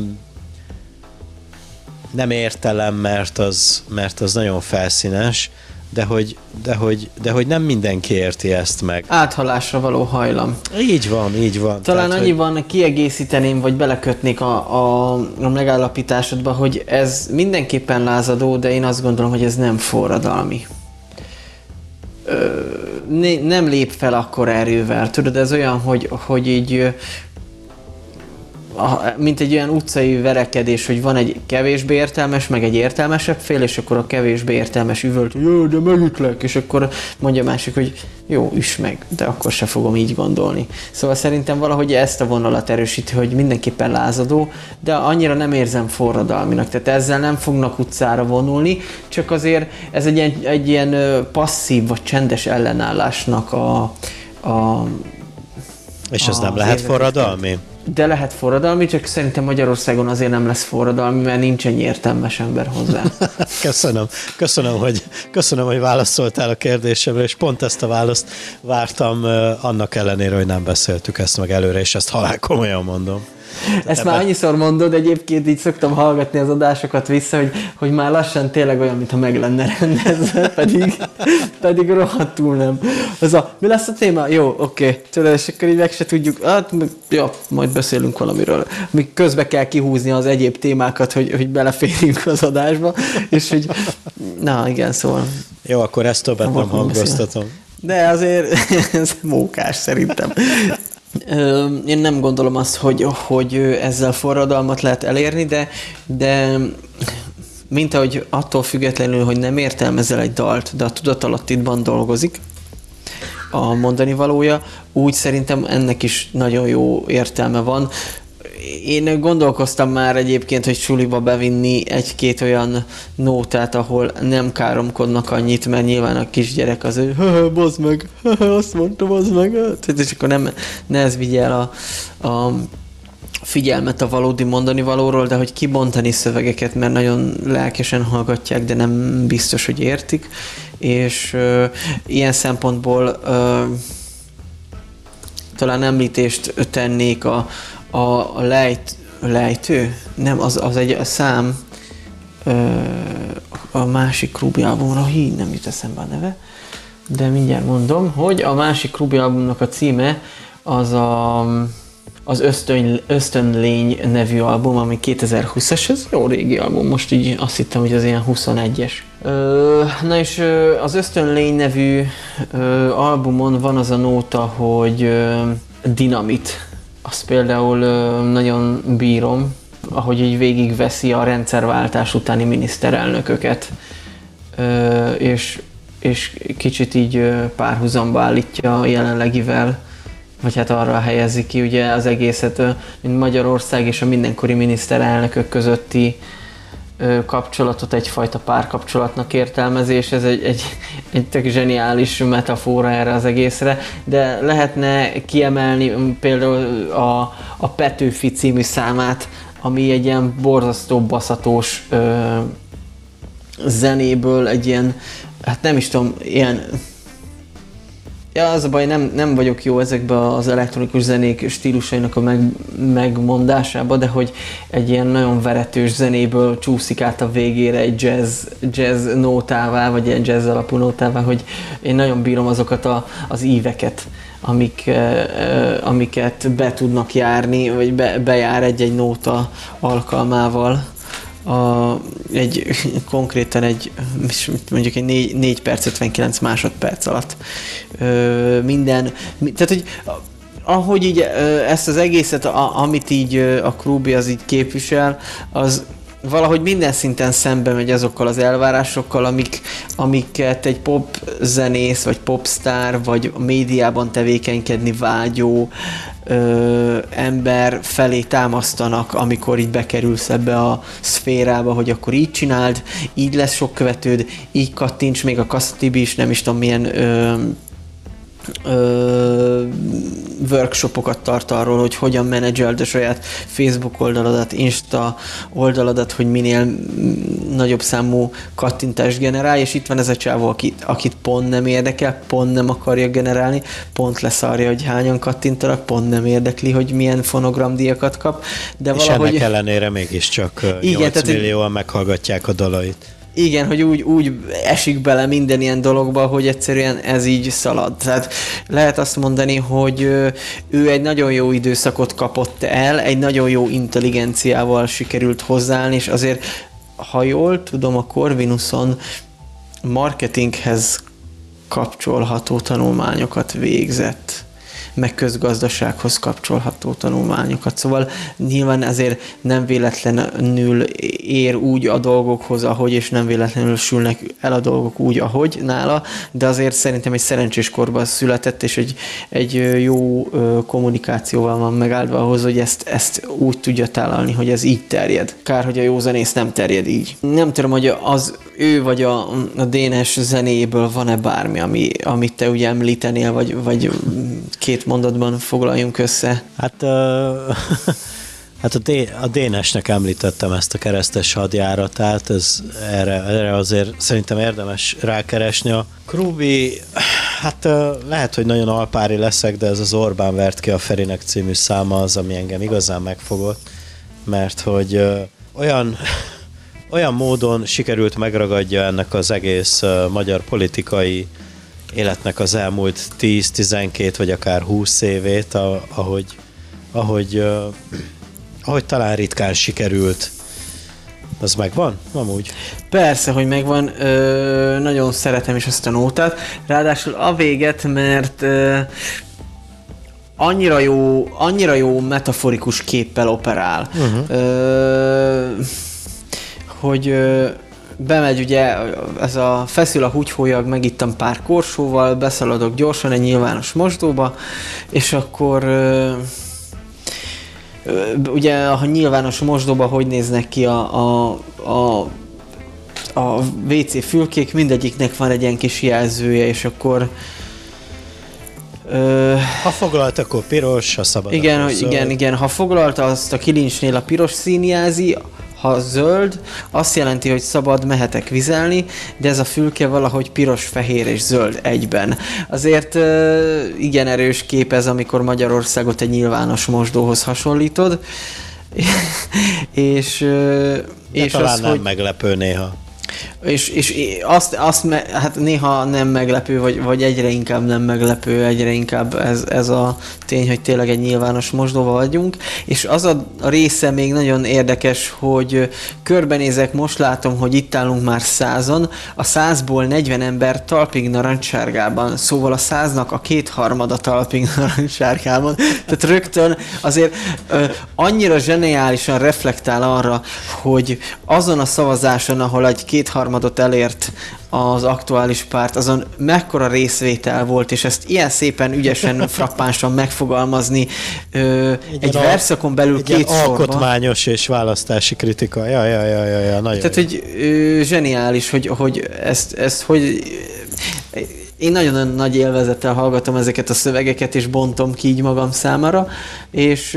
nem értelem, mert az nagyon felszínes, de hogy nem mindenki érti ezt meg. Áthalásra való hajlam. Így van. Talán tehát, annyiban kiegészíteném, vagy belekötnék a megállapításodba, hogy ez mindenképpen lázadó, de én azt gondolom, hogy ez nem forradalmi. Nem lép fel akkor erővel. Tudod, ez olyan, hogy így mint egy olyan utcai verekedés, hogy van egy kevésbé értelmes, meg egy értelmesebb fél, és akkor a kevésbé értelmes üvölt, hogy jó, de megütlek, és akkor mondja a másik, hogy jó, üss meg, de akkor se fogom így gondolni. Szóval szerintem valahogy ezt a vonalat erősíti, hogy mindenképpen lázadó, de annyira nem érzem forradalminak, tehát ezzel nem fognak utcára vonulni, csak azért ez egy ilyen passzív vagy csendes ellenállásnak és ez nem lehet forradalmi? De lehet forradalmi, csak szerintem Magyarországon azért nem lesz forradalmi, mert nincs ennyi értelmes ember hozzá. Köszönöm, hogy válaszoltál a kérdésemre, és pont ezt a választ vártam, annak ellenére, hogy nem beszéltük ezt meg előre, és ezt halál komolyan mondom. Ezt már annyiszor mondod, egyébként így szoktam hallgatni az adásokat vissza, hogy már lassan tényleg olyan, mintha meg lenne rendezve, pedig rohadtul nem. Mi lesz a téma? Jó, oké. Tudod, és akkor így meg se tudjuk, majd beszélünk valamiről. Még közbe kell kihúzni az egyéb témákat, hogy beleférjünk az adásba, és hogy, na igen, szóval. Jó, akkor ezt többet nem hangoztatom. De azért ez mókás szerintem. Én nem gondolom azt, hogy ezzel forradalmat lehet elérni, de mint ahogy attól függetlenül, hogy nem értelmezel egy dalt, de a tudatalattidban dolgozik a mondani valója, úgy szerintem ennek is nagyon jó értelme van. Én gondolkoztam már egyébként, hogy suliba bevinni egy-két olyan nótát, ahol nem káromkodnak annyit, mert nyilván a kisgyerek az, hogy bozd meg, azt mondtam, bozd meg, és akkor ne ez vigye el a figyelmet a valódi mondani valóról, de hogy kibontani szövegeket, mert nagyon lelkesen hallgatják, de nem biztos, hogy értik, és ilyen szempontból talán említést tennék a lejtő? Nem, az egy szám a másik Ruby albumra, nem jut eszembe a neve, de mindjárt mondom, hogy a másik Ruby albumnak a címe az Ösztönlény nevű album, ami 2020-as, ez jó régi album, most így azt hittem, hogy az ilyen 21-es. Na és az Ösztönlény nevű albumon van az a nóta, hogy Dinamit. Azt például nagyon bírom, ahogy így végigveszi a rendszerváltás utáni miniszterelnököket, és kicsit így párhuzamba állítja a jelenlegivel, vagy hát arra helyezi ki ugye az egészet, mint Magyarország és a mindenkori miniszterelnökök közötti kapcsolatot egyfajta párkapcsolatnak értelmezés, ez egy tök zseniális metafora erre az egészre, de lehetne kiemelni például a Petőfi című számát, ami egy ilyen borzasztó baszatós zenéből egy ilyen, hát nem is tudom, ilyen. Ja, az a baj, nem vagyok jó ezekben az elektronikus zenék stílusainak a megmondásába, de hogy egy ilyen nagyon veretős zenéből csúszik át a végére egy jazz nótává, vagy egy jazz alapú nótává, hogy én nagyon bírom azokat az íveket, amiket be tudnak járni, vagy bejár egy nóta alkalmával. Konkrétan mondjuk egy 4 perc 59 másodperc alatt tehát hogy ahogy így ezt az egészet, amit így a Krúbi az így képvisel, valahogy minden szinten szembe megy azokkal az elvárásokkal, amiket egy popzenész, vagy popstar, vagy a médiában tevékenykedni vágyó ember felé támasztanak, amikor így bekerülsz ebbe a szférába, hogy akkor így csináld, így lesz sok követőd, így kattints, még a Kassatibi is nem is tudom milyen workshopokat tart arról, hogy hogyan menedzseld a saját Facebook oldaladat, Insta oldaladat, hogy minél nagyobb számú kattintást generálj, és itt van ez a csávó, akit pont nem érdekel, pont nem akarja generálni, pont leszarja, hogy hányan kattintanak, pont nem érdekli, hogy milyen fonogramdíjakat kap, de és valahogy... ennek ellenére mégiscsak 8 millióan meghallgatják a dalait. Igen, hogy úgy esik bele minden ilyen dologba, hogy egyszerűen ez így szalad. Tehát lehet azt mondani, hogy ő egy nagyon jó időszakot kapott el, egy nagyon jó intelligenciával sikerült hozzáállni, és azért, ha jól tudom, a Corvinuson marketinghez kapcsolható tanulmányokat végzett, meg közgazdasághoz kapcsolható tanulmányokat. Szóval nyilván ezért nem véletlenül ér úgy a dolgokhoz, ahogy, és nem véletlenül sülnek el a dolgok úgy, ahogy nála, de azért szerintem egy szerencsés korban született, és egy jó kommunikációval van megáldva ahhoz, hogy ezt úgy tudja tálalni, hogy ez így terjed. Kár, hogy a jó zenész nem terjed így. Nem tudom, hogy az ő vagy a Dénes zenéjéből van-e bármi, amit te ugye említenél, vagy két mondatban foglaljunk össze. Hát, a Dénesnek említettem ezt a keresztes hadjáratát, erre azért szerintem érdemes rákeresni. A Krúbi, hát lehet, hogy nagyon alpári leszek, de ez az Orbán vert ki a Ferinek című száma az, ami engem igazán megfogott, mert hogy olyan módon sikerült megragadja ennek az egész magyar politikai életnek az elmúlt 10-12 vagy akár 20 évét, ahogy talán ritkán sikerült. Az megvan? Amúgy. Persze, hogy megvan. Nagyon szeretem is ezt a nótát. Ráadásul a véget, mert annyira jó metaforikus képpel operál. Hogy bemegy ugye, ez a feszül a húgyhólyag, megittam pár korsóval, beszaladok gyorsan egy nyilvános mosdóba, és akkor ugye a nyilvános mosdóba hogy néznek ki a WC fülkék, mindegyiknek van egy ilyen kis jelzője, és akkor ha foglalt, akkor piros, ha szabad, igen, ha foglalta, azt a kilincsnél a piros szín jelzi, ha zöld, azt jelenti, hogy szabad, mehetek vizelni, de ez a fülke valahogy piros, fehér és zöld egyben. Azért igen erős kép ez, amikor Magyarországot egy nyilvános mosdóhoz hasonlítod. és talán az, nem hogy... meglepő néha. És hát néha nem meglepő, vagy egyre inkább nem meglepő, egyre inkább ez a tény, hogy tényleg egy nyilvános mosdóval vagyunk, és az a része még nagyon érdekes, hogy körbenézek, most látom, hogy itt állunk már 100-on, a 100-ból 40 ember talpig narancssárgában, szóval a 100-nak a 2/3 talpig narancssárgában, tehát rögtön azért annyira zseniálisan reflektál arra, hogy azon a szavazáson, ahol egy 2/3 elért az aktuális párt, azon mekkora részvétel volt, és ezt ilyen szépen, ügyesen, frappánsan megfogalmazni egy verszakon belül két sorba. Alkotmányos és választási kritika. Ja, nagyon. Tehát, hogy zseniális, hogy ezt hogy... Én nagyon nagy élvezettel hallgatom ezeket a szövegeket, és bontom ki így magam számára, és...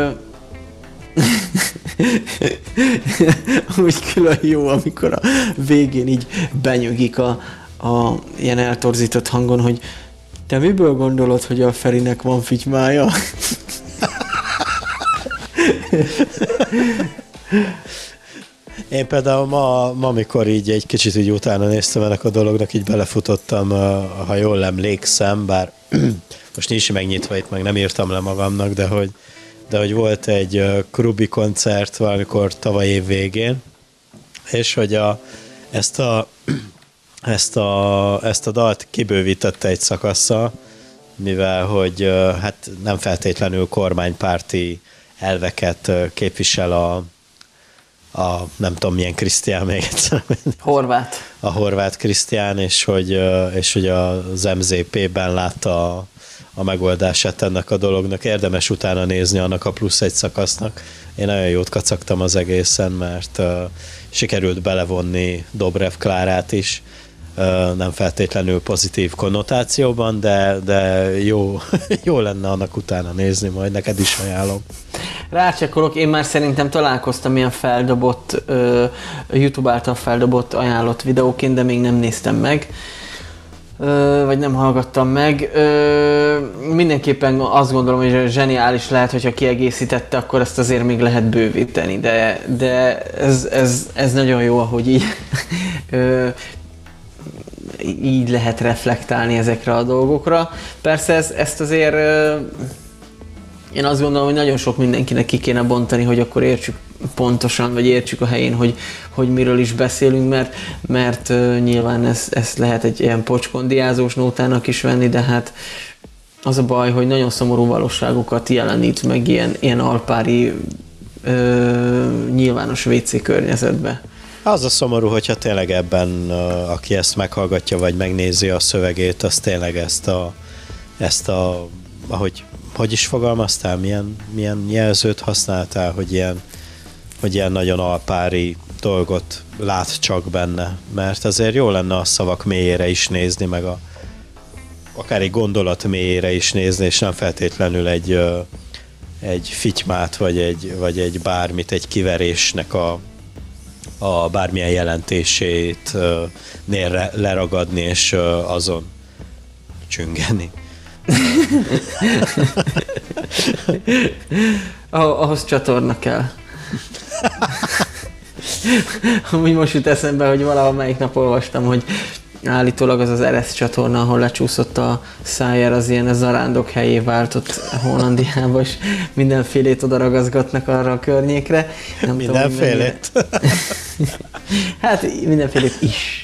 úgy külön jó, amikor a végén így benyögik a ilyen eltorzított hangon, hogy te miből gondolod, hogy a Ferinek van fitymája? Én például ma, amikor így egy kicsit így utána néztem ennek a dolognak, így belefutottam, ha jól emlékszem, bár most nincs megnyitva, itt meg nem írtam le magamnak, de hogy volt egy Krúbi koncert valamikor tavaly év végén, és hogy ezt a dalt kibővítette egy szakasszal, mivel hogy hát nem feltétlenül kormánypárti elveket képvisel nem tudom milyen Krisztián még egyszer. Horváth. A Horváth Krisztián, és hogy az MZP-ben látta a megoldását ennek a dolognak. Érdemes utána nézni annak a plusz egy szakasznak. Én nagyon jót kacagtam az egészen, mert sikerült belevonni Dobrev Klárát is, nem feltétlenül pozitív konnotációban, de jó lenne annak utána nézni, majd neked is ajánlom. Rácsekolok, én már szerintem találkoztam ilyen feldobott, YouTube által feldobott ajánlott videóként, de még nem néztem meg, vagy nem hallgattam meg. Mindenképpen azt gondolom, hogy zseniális lehet, hogyha kiegészítette, akkor ezt azért még lehet bővíteni, de ez nagyon jó, ahogy így így lehet reflektálni ezekre a dolgokra. Persze ezt azért én azt gondolom, hogy nagyon sok mindenkinek ki kéne bontani, hogy akkor értsük pontosan, vagy értsük a helyén, hogy miről is beszélünk, mert nyilván ezt lehet egy ilyen pocskondiázós nótának is venni, de hát az a baj, hogy nagyon szomorú valóságokat jelenít meg ilyen alpári nyilvános WC környezetbe. Az a szomorú, hogyha tényleg ebben, aki ezt meghallgatja, vagy megnézi a szövegét, az tényleg ezt a hogy is fogalmaztál, milyen jelzőt használtál, hogy ilyen nagyon alpári dolgot lát csak benne, mert azért jó lenne a szavak mélyére is nézni, meg akár egy gondolat mélyére is nézni, és nem feltétlenül egy fitymát, vagy egy bármit, egy kiverésnek a bármilyen jelentését leragadni, és azon csüngeni. Ahhoz csatorna kell. Amúgy most jut eszembe, hogy valahol melyik nap olvastam, hogy állítólag az Eresz csatorna, ahol lecsúszott a Szájer, az ilyen zarándok helyé váltott Hollandiába, és mindenfélét oda ragaszgatnak arra a környékre. Nem mindenfélét? Hát mindenfélét is.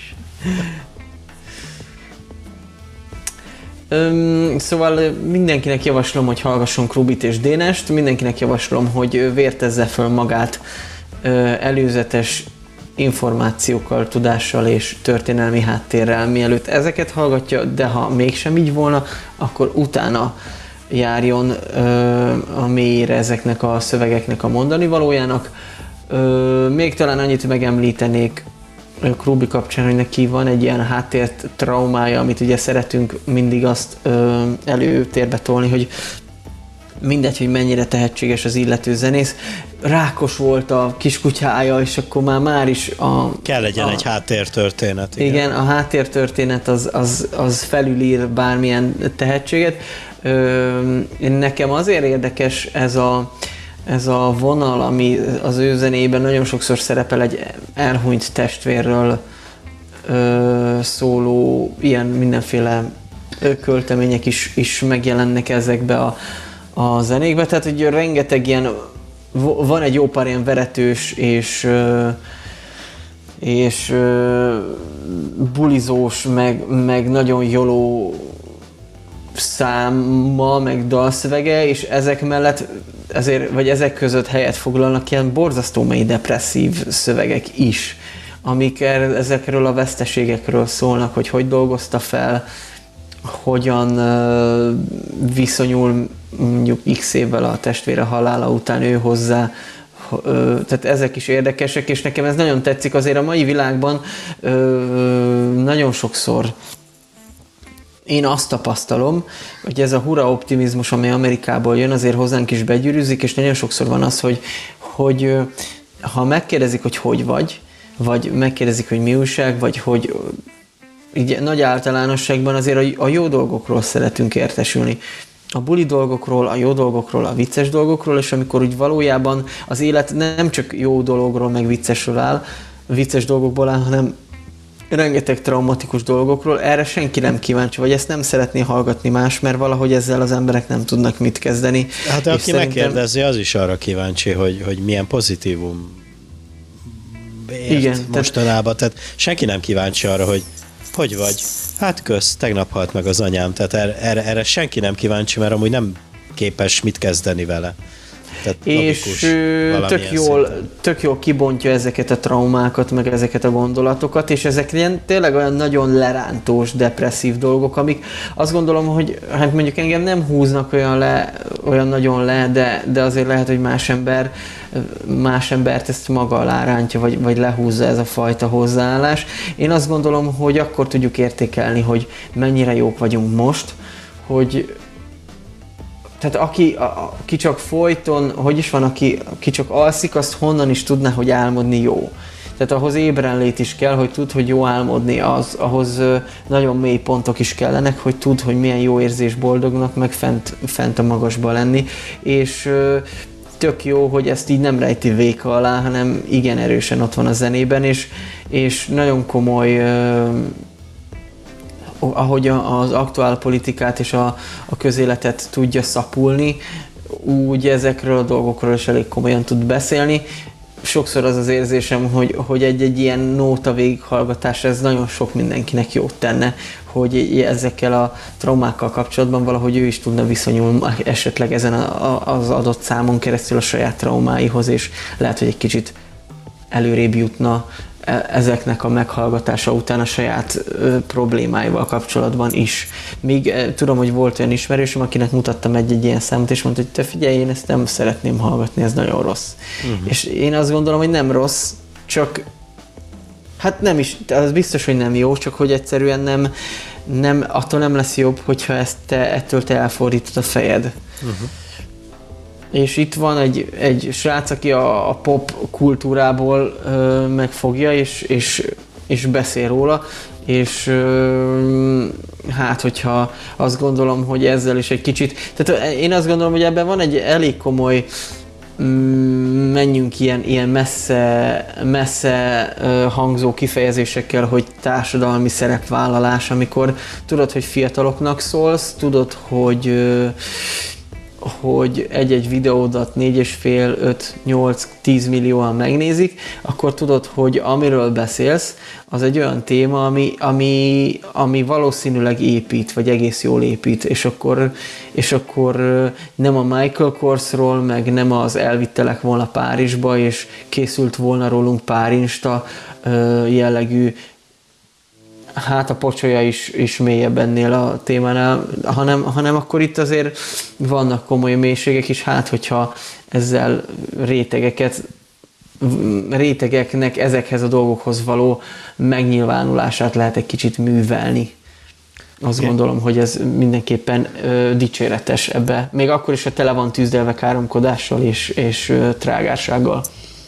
Szóval mindenkinek javaslom, hogy hallgasson Krubit és Dénest, mindenkinek javaslom, hogy vértezze föl magát előzetes információkkal, tudással és történelmi háttérrel, mielőtt ezeket hallgatja, de ha mégsem így volna, akkor utána járjon a mélyére ezeknek a szövegeknek a mondani valójának. Még talán annyit megemlítenék Krubi kapcsán, hogy neki van egy ilyen háttért traumája, amit ugye szeretünk mindig azt előtérbe tolni, hogy mindegy, hogy mennyire tehetséges az illető zenész. Rákos volt a kiskutyája, és akkor már is kell legyen egy háttértörténet. Igen, a háttértörténet az felülír bármilyen tehetséget. Nekem azért érdekes ez a vonal, ami az ő zenében nagyon sokszor szerepel, egy elhunyt testvérről szóló ilyen mindenféle költemények is megjelennek ezekbe a zenékbe, tehát hogy rengeteg ilyen, van egy jó pár ilyen veretős és bulizós, meg nagyon joló száma, meg dalszövege, és ezek mellett azért, vagy ezek között helyet foglalnak ilyen borzasztó mély depresszív szövegek is, amik ezekről a veszteségekről szólnak, hogy dolgozta fel, hogyan viszonyul mondjuk x évvel a testvére halála után ő hozzá, tehát ezek is érdekesek, és nekem ez nagyon tetszik. Azért a mai világban nagyon sokszor én azt tapasztalom, hogy ez a hurra optimizmus, amely Amerikából jön, azért hozzánk is begyűrűzik, és nagyon sokszor van az, hogy ha megkérdezik, hogy vagy megkérdezik, hogy mi újság, vagy hogy így nagy általánosságban azért a jó dolgokról szeretünk értesülni. A buli dolgokról, a jó dolgokról, a vicces dolgokról, és amikor úgy valójában az élet nem csak jó dologról, meg vicces dolgokból áll, hanem rengeteg traumatikus dolgokról, erre senki nem kíváncsi, vagy ezt nem szeretné hallgatni más, mert valahogy ezzel az emberek nem tudnak mit kezdeni. Hát de aki megkérdezi, az is arra kíváncsi, hogy milyen pozitívum ért mostanában. Tehát senki nem kíváncsi arra, hogy vagy. Hát kösz, tegnap halt meg az anyám, tehát erre senki nem kíváncsi, mert amúgy nem képes mit kezdeni vele. És tök jól kibontja ezeket a traumákat, meg ezeket a gondolatokat, és ezek ilyen tényleg olyan nagyon lerántós, depresszív dolgok, amik azt gondolom, hogy hát mondjuk engem nem húznak olyan nagyon le, de azért lehet, hogy más embert ezt maga alá rántja, vagy lehúzza ez a fajta hozzáállás. Én azt gondolom, hogy akkor tudjuk értékelni, hogy mennyire jók vagyunk most, hogy tehát aki csak folyton, hogy is van, aki csak alszik, azt honnan is tudná, hogy álmodni jó. Tehát ahhoz ébrenlét is kell, hogy tud, hogy jó álmodni, ahhoz nagyon mély pontok is kellenek, hogy tud, hogy milyen jó érzés boldognak, meg fent a magasba lenni. És tök jó, hogy ezt így nem rejti véka alá, hanem igen erősen ott van a zenében, és nagyon komoly, ahogy az aktuál politikát és a közéletet tudja szapulni, úgy ezekről a dolgokról is elég komolyan tud beszélni. Sokszor az érzésem, hogy egy ilyen nóta végighallgatás, ez nagyon sok mindenkinek jót tenne, hogy ezekkel a traumákkal kapcsolatban valahogy ő is tudna viszonyulni esetleg ezen az adott számon keresztül a saját traumáihoz, és lehet, hogy egy kicsit előrébb jutna ezeknek a meghallgatása után a saját problémáival kapcsolatban is. Míg tudom, hogy volt olyan ismerősöm, akinek mutattam egy ilyen számot, és mondta, hogy te figyelj, én ezt nem szeretném hallgatni, ez nagyon rossz. És én azt gondolom, hogy nem rossz, csak hát nem is, az biztos, hogy nem jó, csak hogy egyszerűen attól nem lesz jobb, hogyha ettől te elfordítod a fejed. És itt van egy srác, aki a pop kultúrából megfogja, és beszél róla, és hát, hogyha azt gondolom, hogy ezzel is egy kicsit... Tehát én azt gondolom, hogy ebben van egy elég komoly menjünk ilyen messze hangzó kifejezésekkel, hogy társadalmi szerepvállalás, amikor tudod, hogy fiataloknak szólsz, tudod, hogy egy videódat 4,5, 5, 8, 10 millióan megnézik, akkor tudod, hogy amiről beszélsz, az egy olyan téma, ami valószínűleg épít, vagy egész jól épít, és akkor nem a Michael Korsról, meg nem az elvittelek volna Párizsba, és készült volna rólunk pár Insta jellegű, hát a pocsolya is mélyebb ennél a témánál, hanem akkor itt azért vannak komoly mélységek is, hát hogyha ezzel rétegeknek ezekhez a dolgokhoz való megnyilvánulását lehet egy kicsit művelni. Azt gondolom, hogy ez mindenképpen dicséretes ebbe. Még akkor is, ha tele van tűzdelve káromkodással és trágársággal.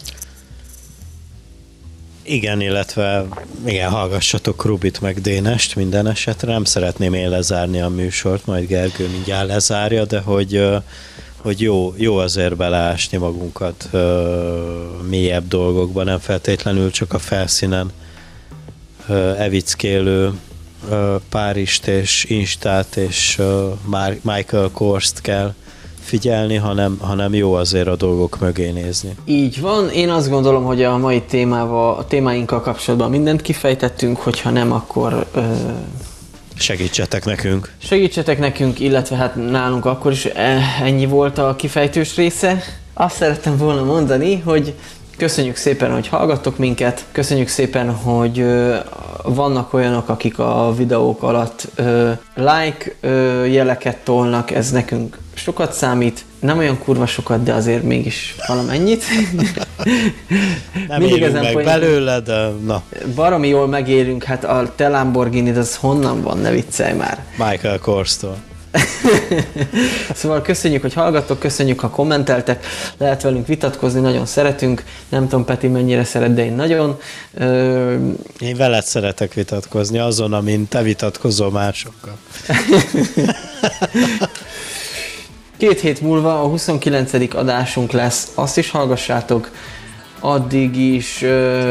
Igen, illetve hallgassatok Rubit meg Dénest minden esetre. Nem szeretném én lezárni a műsort, majd Gergő mindjárt lezárja, de hogy jó azért beleásni magunkat mélyebb dolgokba, nem feltétlenül csak a felszínen evickélő Párizst és Instát és Michael Korst kell figyelni, hanem jó azért a dolgok mögé nézni. Így van, én azt gondolom, hogy a mai témáinkkal kapcsolatban mindent kifejtettünk, hogyha nem, akkor... Segítsetek nekünk. Segítsetek nekünk, illetve hát nálunk akkor is ennyi volt a kifejtős része. Azt szerettem volna mondani, hogy köszönjük szépen, hogy hallgattok minket, köszönjük szépen, hogy vannak olyanok, akik a videók alatt like jeleket tolnak, ez nekünk sokat számít, nem olyan kurva sokat, de azért mégis valamennyit. Nem élünk meg belőle, de na. Baromi jól megélünk, hát a te Lamborghini-d az honnan van, ne viccelj már. Michael Korstól. Szóval köszönjük, hogy hallgattok, köszönjük, ha kommenteltek, lehet velünk vitatkozni, nagyon szeretünk, nem tudom, Peti mennyire szeret, de én nagyon. Én veled szeretek vitatkozni, azon, amint te vitatkozol másokkal. 2 hét múlva a 29. adásunk lesz, azt is hallgassátok, addig is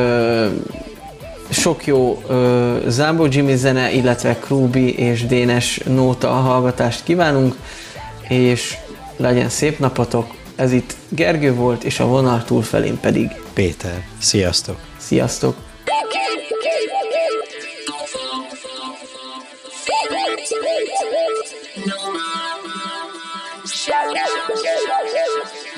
sok jó Zámbó Jimmy zene, illetve Krúbi és Dénes nóta hallgatást kívánunk, és legyen szép napotok. Ez itt Gergő volt, és a vonal túlfelén pedig Péter. Sziasztok! Sziasztok! Shout out.